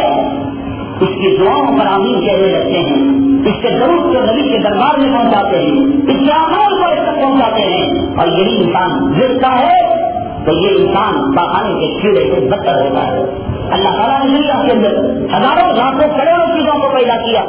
اس کی دعاؤں پر آمین کہنے لگتے ہیں, اس کے ضرور کو نبی کے دربار میں پہنچاتے ہیں, اس کے اعمال کو اس تک پہنچاتے ہیں, اور یہی انسان گرتا ہے تو یہ انسان پاخانے کے کیڑے سے بدتر ہوتا ہے. اللہ تعالیٰ نے دنیا کے اندر ہزاروں لاکھوں کروڑوں چیزوں کو پیدا کیا,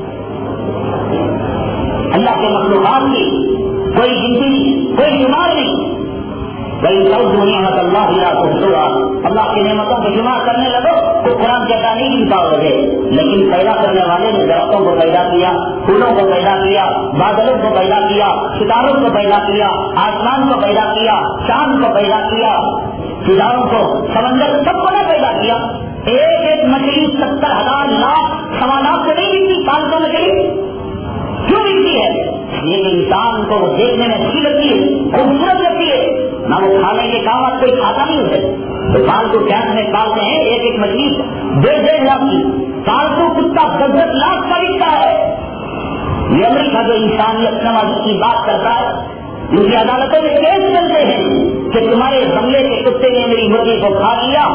اللہ کے مخلوقات کی کوئی گنتی نہیں, کوئی شمار نہیں. وہی سب نعمت اللہ اللہ کی نعمتوں کو شمار کرنے لگو تو قرآن کہتا نہیں گنتا ہو گئے, لیکن پیدا کرنے والے نے درختوں کو پیدا کیا, پھولوں کو پیدا کیا, بادلوں کو پیدا کیا, ستاروں کو پیدا کیا, آسمان کو پیدا کیا, چاند کو پیدا کیا, فضاؤں کو, سمندر سب کو نہ پیدا کیا. ایک ایک مچھلی 70,000 لاکھ سوالات کو نہیں ملتی, 500 مچھلی کیوں ملتی ہے؟ یہ انسان کو دیکھنے میں اچھی لگتی ہے, خوبصورت لگتی ہے, نہ وہ کھانے کے کام آج کوئی کھاتا نہیں ہوتے. تو پالتو کیمپ میں پالتے ہیں ایک ایک مچھلی 1.5 لاکھ کی, پالتو کتا 10 لاکھ کا بکتا ہے. یہ امریکہ جو انسانیت نوازی کی بات کرتا ہے, ان کی عدالتوں میں کیس چلتے ہیں کہ تمہارے بنگلے کے کتے نے میری مرغی کو کھا لیا,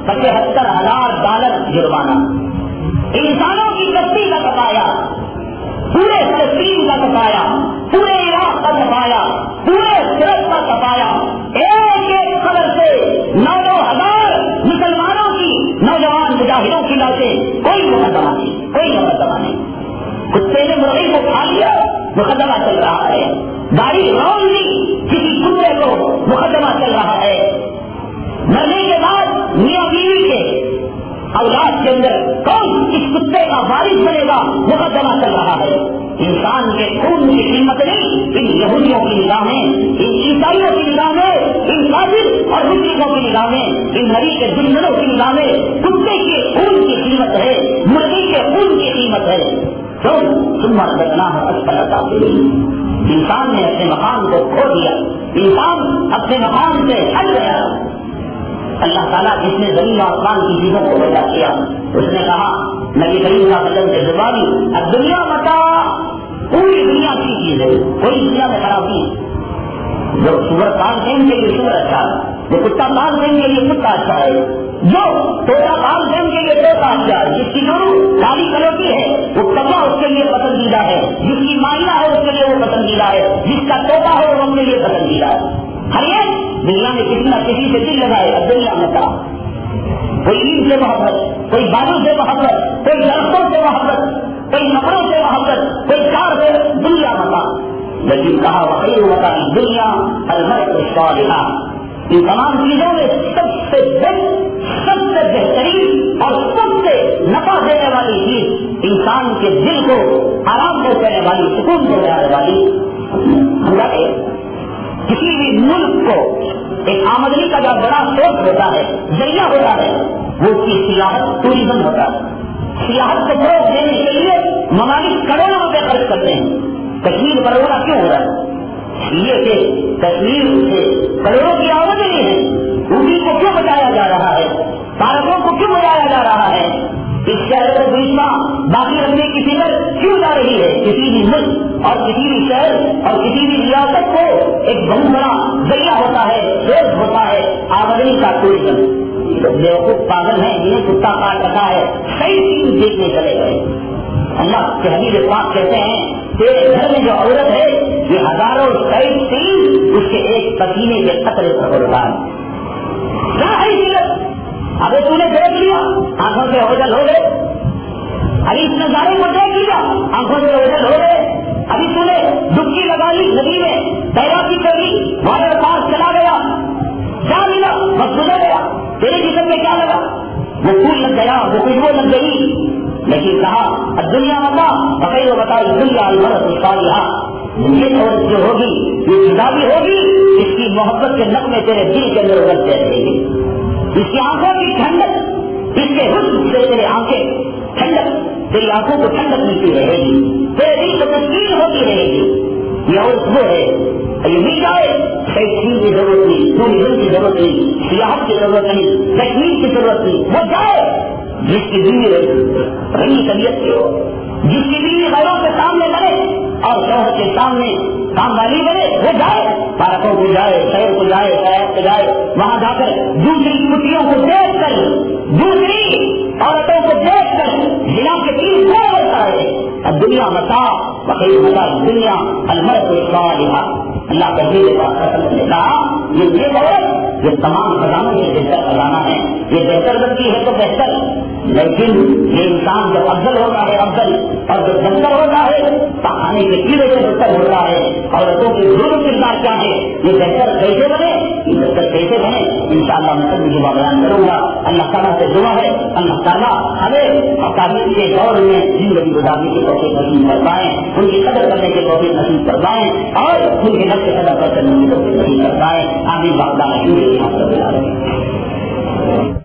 $75,000 جرمانہ. انسانوں کی کشتی کا کپایا, پورے فلسطین کا کپایا, پورے عراق کا کپایا, پورے سرحد کا کپایا, ایک ایک خبر سے 9,000 مسلمانوں کی نوجوان مجاہدوں کی لاشیں, کوئی مقدمہ نہیں, کوئی مقدمہ نہیں. کتے نے مرغی کو کھا لیا, مقدمہ چل رہا ہے. گاڑی رون لی, کسی کتے کو, مقدمہ چل رہا ہے. مرنے کے بعد میاں بیوی کے اولاد کے اندر کون اس کتے کا وارث بنے گا, مقدمہ چل رہا ہے. انسان کے خون کی قیمت نہیں ان یہودیوں کی نگاہیں, ان عیسائیوں کی نگاہیں, ان کافر اور مشرکوں کی نگاہیں, ان نبی کے دشمنوں کی نگاہیں کتے کے خون کی قیمت ہے, مرغی کے خون کی قیمت ہے. تو سمت بدنا ہے اسفل سافلین. انسان نے اپنے مقام کو کھو دیا, انسان اپنے مقام سے ہٹ گیا. اللہ تعالیٰ جس نے زمین اور آسمان کی چیزوں کو پیدا کیا, اس نے کہا نبی کریم کا بدن سے زبانی اب دنیا متا, پوری دنیا کی چیز ہے, کوئی دنیا میں خراب نہیں. جو سور پال دیں کے لیے سور اچھا ہے, جو کتا پال دیں کے لیے کتا اچھا ہے, جو توتا بال بن کے لیے توتا اختیار، جس کی جو کالی کلوٹی ہے وہ کبا اس کے لیے پسندیدہ ہے، جس کی مائنا ہے اس کے لیے وہ پسندیدہ ہے، جس کا توتا ہے وہ اپنے لیے پسندیدہ ہے. ہر ایک دنیا میں کسی نہ کسی سے دل لگائے. اب دنیا میں کہا کوئی عید سے محبت، کوئی بالوں سے محبت، کوئی درختوں سے محبت، کوئی کپڑوں سے محبت، کوئی کار سے، دنیا متا. لیکن کہا وخیر متاع الدنیا المرء الصالح. ان تمام چیزوں میں سب سے بہترین اور سب سے نفع دینے والی چیز انسان کے دل کو آرام پہنچانے والی، سکون پہنچانے والی. کسی بھی ملک کو ایک آمدنی کا جو بڑا سورس ہوتا ہے، ذریعہ ہوتا ہے، وہ اس کی سیاحت، ٹوریزم ہوتا ہے. سیاحت کو فروغ دینے کے لیے ممالک کروڑوں روپے خرچ کرتے ہیں. کشمیر پر رونا کیوں ہو رہا ہے؟ یہ کہ کشمیر سے کروڑوں کی آمدنی ہے. اردو کو کیوں بچایا جا رہا ہے؟ پارکوں کو کیوں بچایا جا رہا ہے؟ اس شہر کو بیچنا باقی رکھنے کی فکر کیوں جا رہی ہے؟ کسی بھی ملک اور کسی بھی شہر اور کسی بھی ریاست کو ایک بہت بڑا ذریعہ ہوتا ہے، سورس ہوتا ہے آمدنی کا ٹوریزم. بیوقوف پاگل ہیں جنہیں کتا کاٹ رکھا ہے، کئی چیز دیکھنے چلے گئے. اللہ کے حبیب پاک کہتے ہیں تیرے گھر میں جو عورت ہے یہ ہزاروں کئی چیز اس کے ایک پسینے کے قطرے پر ہوتا ہے. کیا حیثیت؟ ابھی تو نے دیکھ لیا آنکھوں سے اوجل ہو گئے. ابھی اس نظارے کو دیکھ لیا آنکھوں سے اوجل ہو گئے. ابھی تو نے ڈبکی لگا لی ندی میں، تیراکی کر لی، واٹر پارک چلا گیا، جا ملا بس گزر گیا. تیرے جسم میں کیا لگا؟ وہ پھول لگ گیا، وہ خوشبو لگ گئی. لیکن کہا دنیا متا بقیر و بتا دنیا المرء الصالح. یہ عورت جو ہوگی یہ جدا بھی ہوگی، اس کی محبت کے نغمے تیرے دل کے اندر اگلتے رہیں گے. اس کی آنکھوں کی ٹھنڈک، اس کے حسن سے تیرے آنکھیں ٹھنڈک، تیری آنکھوں کو ٹھنڈک ملتی رہے گی، تیرے دل کو تسکین ہوتی رہے گی. یہ عورت وہ ہے یہ مل جائے. شیخین کی ضرورت نہیں، ٹوریزم کی ضرورت نہیں، سیاحت کی ضرورت نہیں، کشمیر کی ضرورت نہیں. وہ جائے جس کی بیوی رنگی طبیعت کی ہو، جس کی بیوی غیروں کے سامنے بنے اور شوہر کے سامنے کام والی بنے، وہ جائے پارکوں کو جائے، شہر کو جائے، سیاحت کو جائے. وہاں جا کر دوسری کٹیوں کو دیکھ کر، دوسری عورتوں کو دیکھ کر زنا کے تیر وہ ہوتا ہے. اب دنیا متا بخیر متا دنیا المرء الصالح. اللہ کا دل نے کہا یہ عورت یہ تمام خزانوں سے بہتر خزانہ ہے. یہ بہتر بنتی ہے تو بہتر، لیکن یہ انسان جب افضل ہوتا ہے افضل، اور جب بہتر ہوتا ہے پخانے کے کیڑے سے بہتر ہوتا ہے. عورتوں کی ضرور کردار کیا ہے، یہ بہتر کیسے بنے، یہ بہتر کیسے بنے انشاءاللہ میں سب مجھے بیان کروں گا. اللہ تعالیٰ سے دعا ہے اللہ تعالیٰ ہمیں تعلیم کے دور میں زندگی گزارنے کی توفیق نصیب فرمائیں، ان کی قدر کرنے کی توفیق نصیب فرمائیں اور ان کے نقش قدر پر چلنے کی توفیق نصیب فرمائیں. آمین.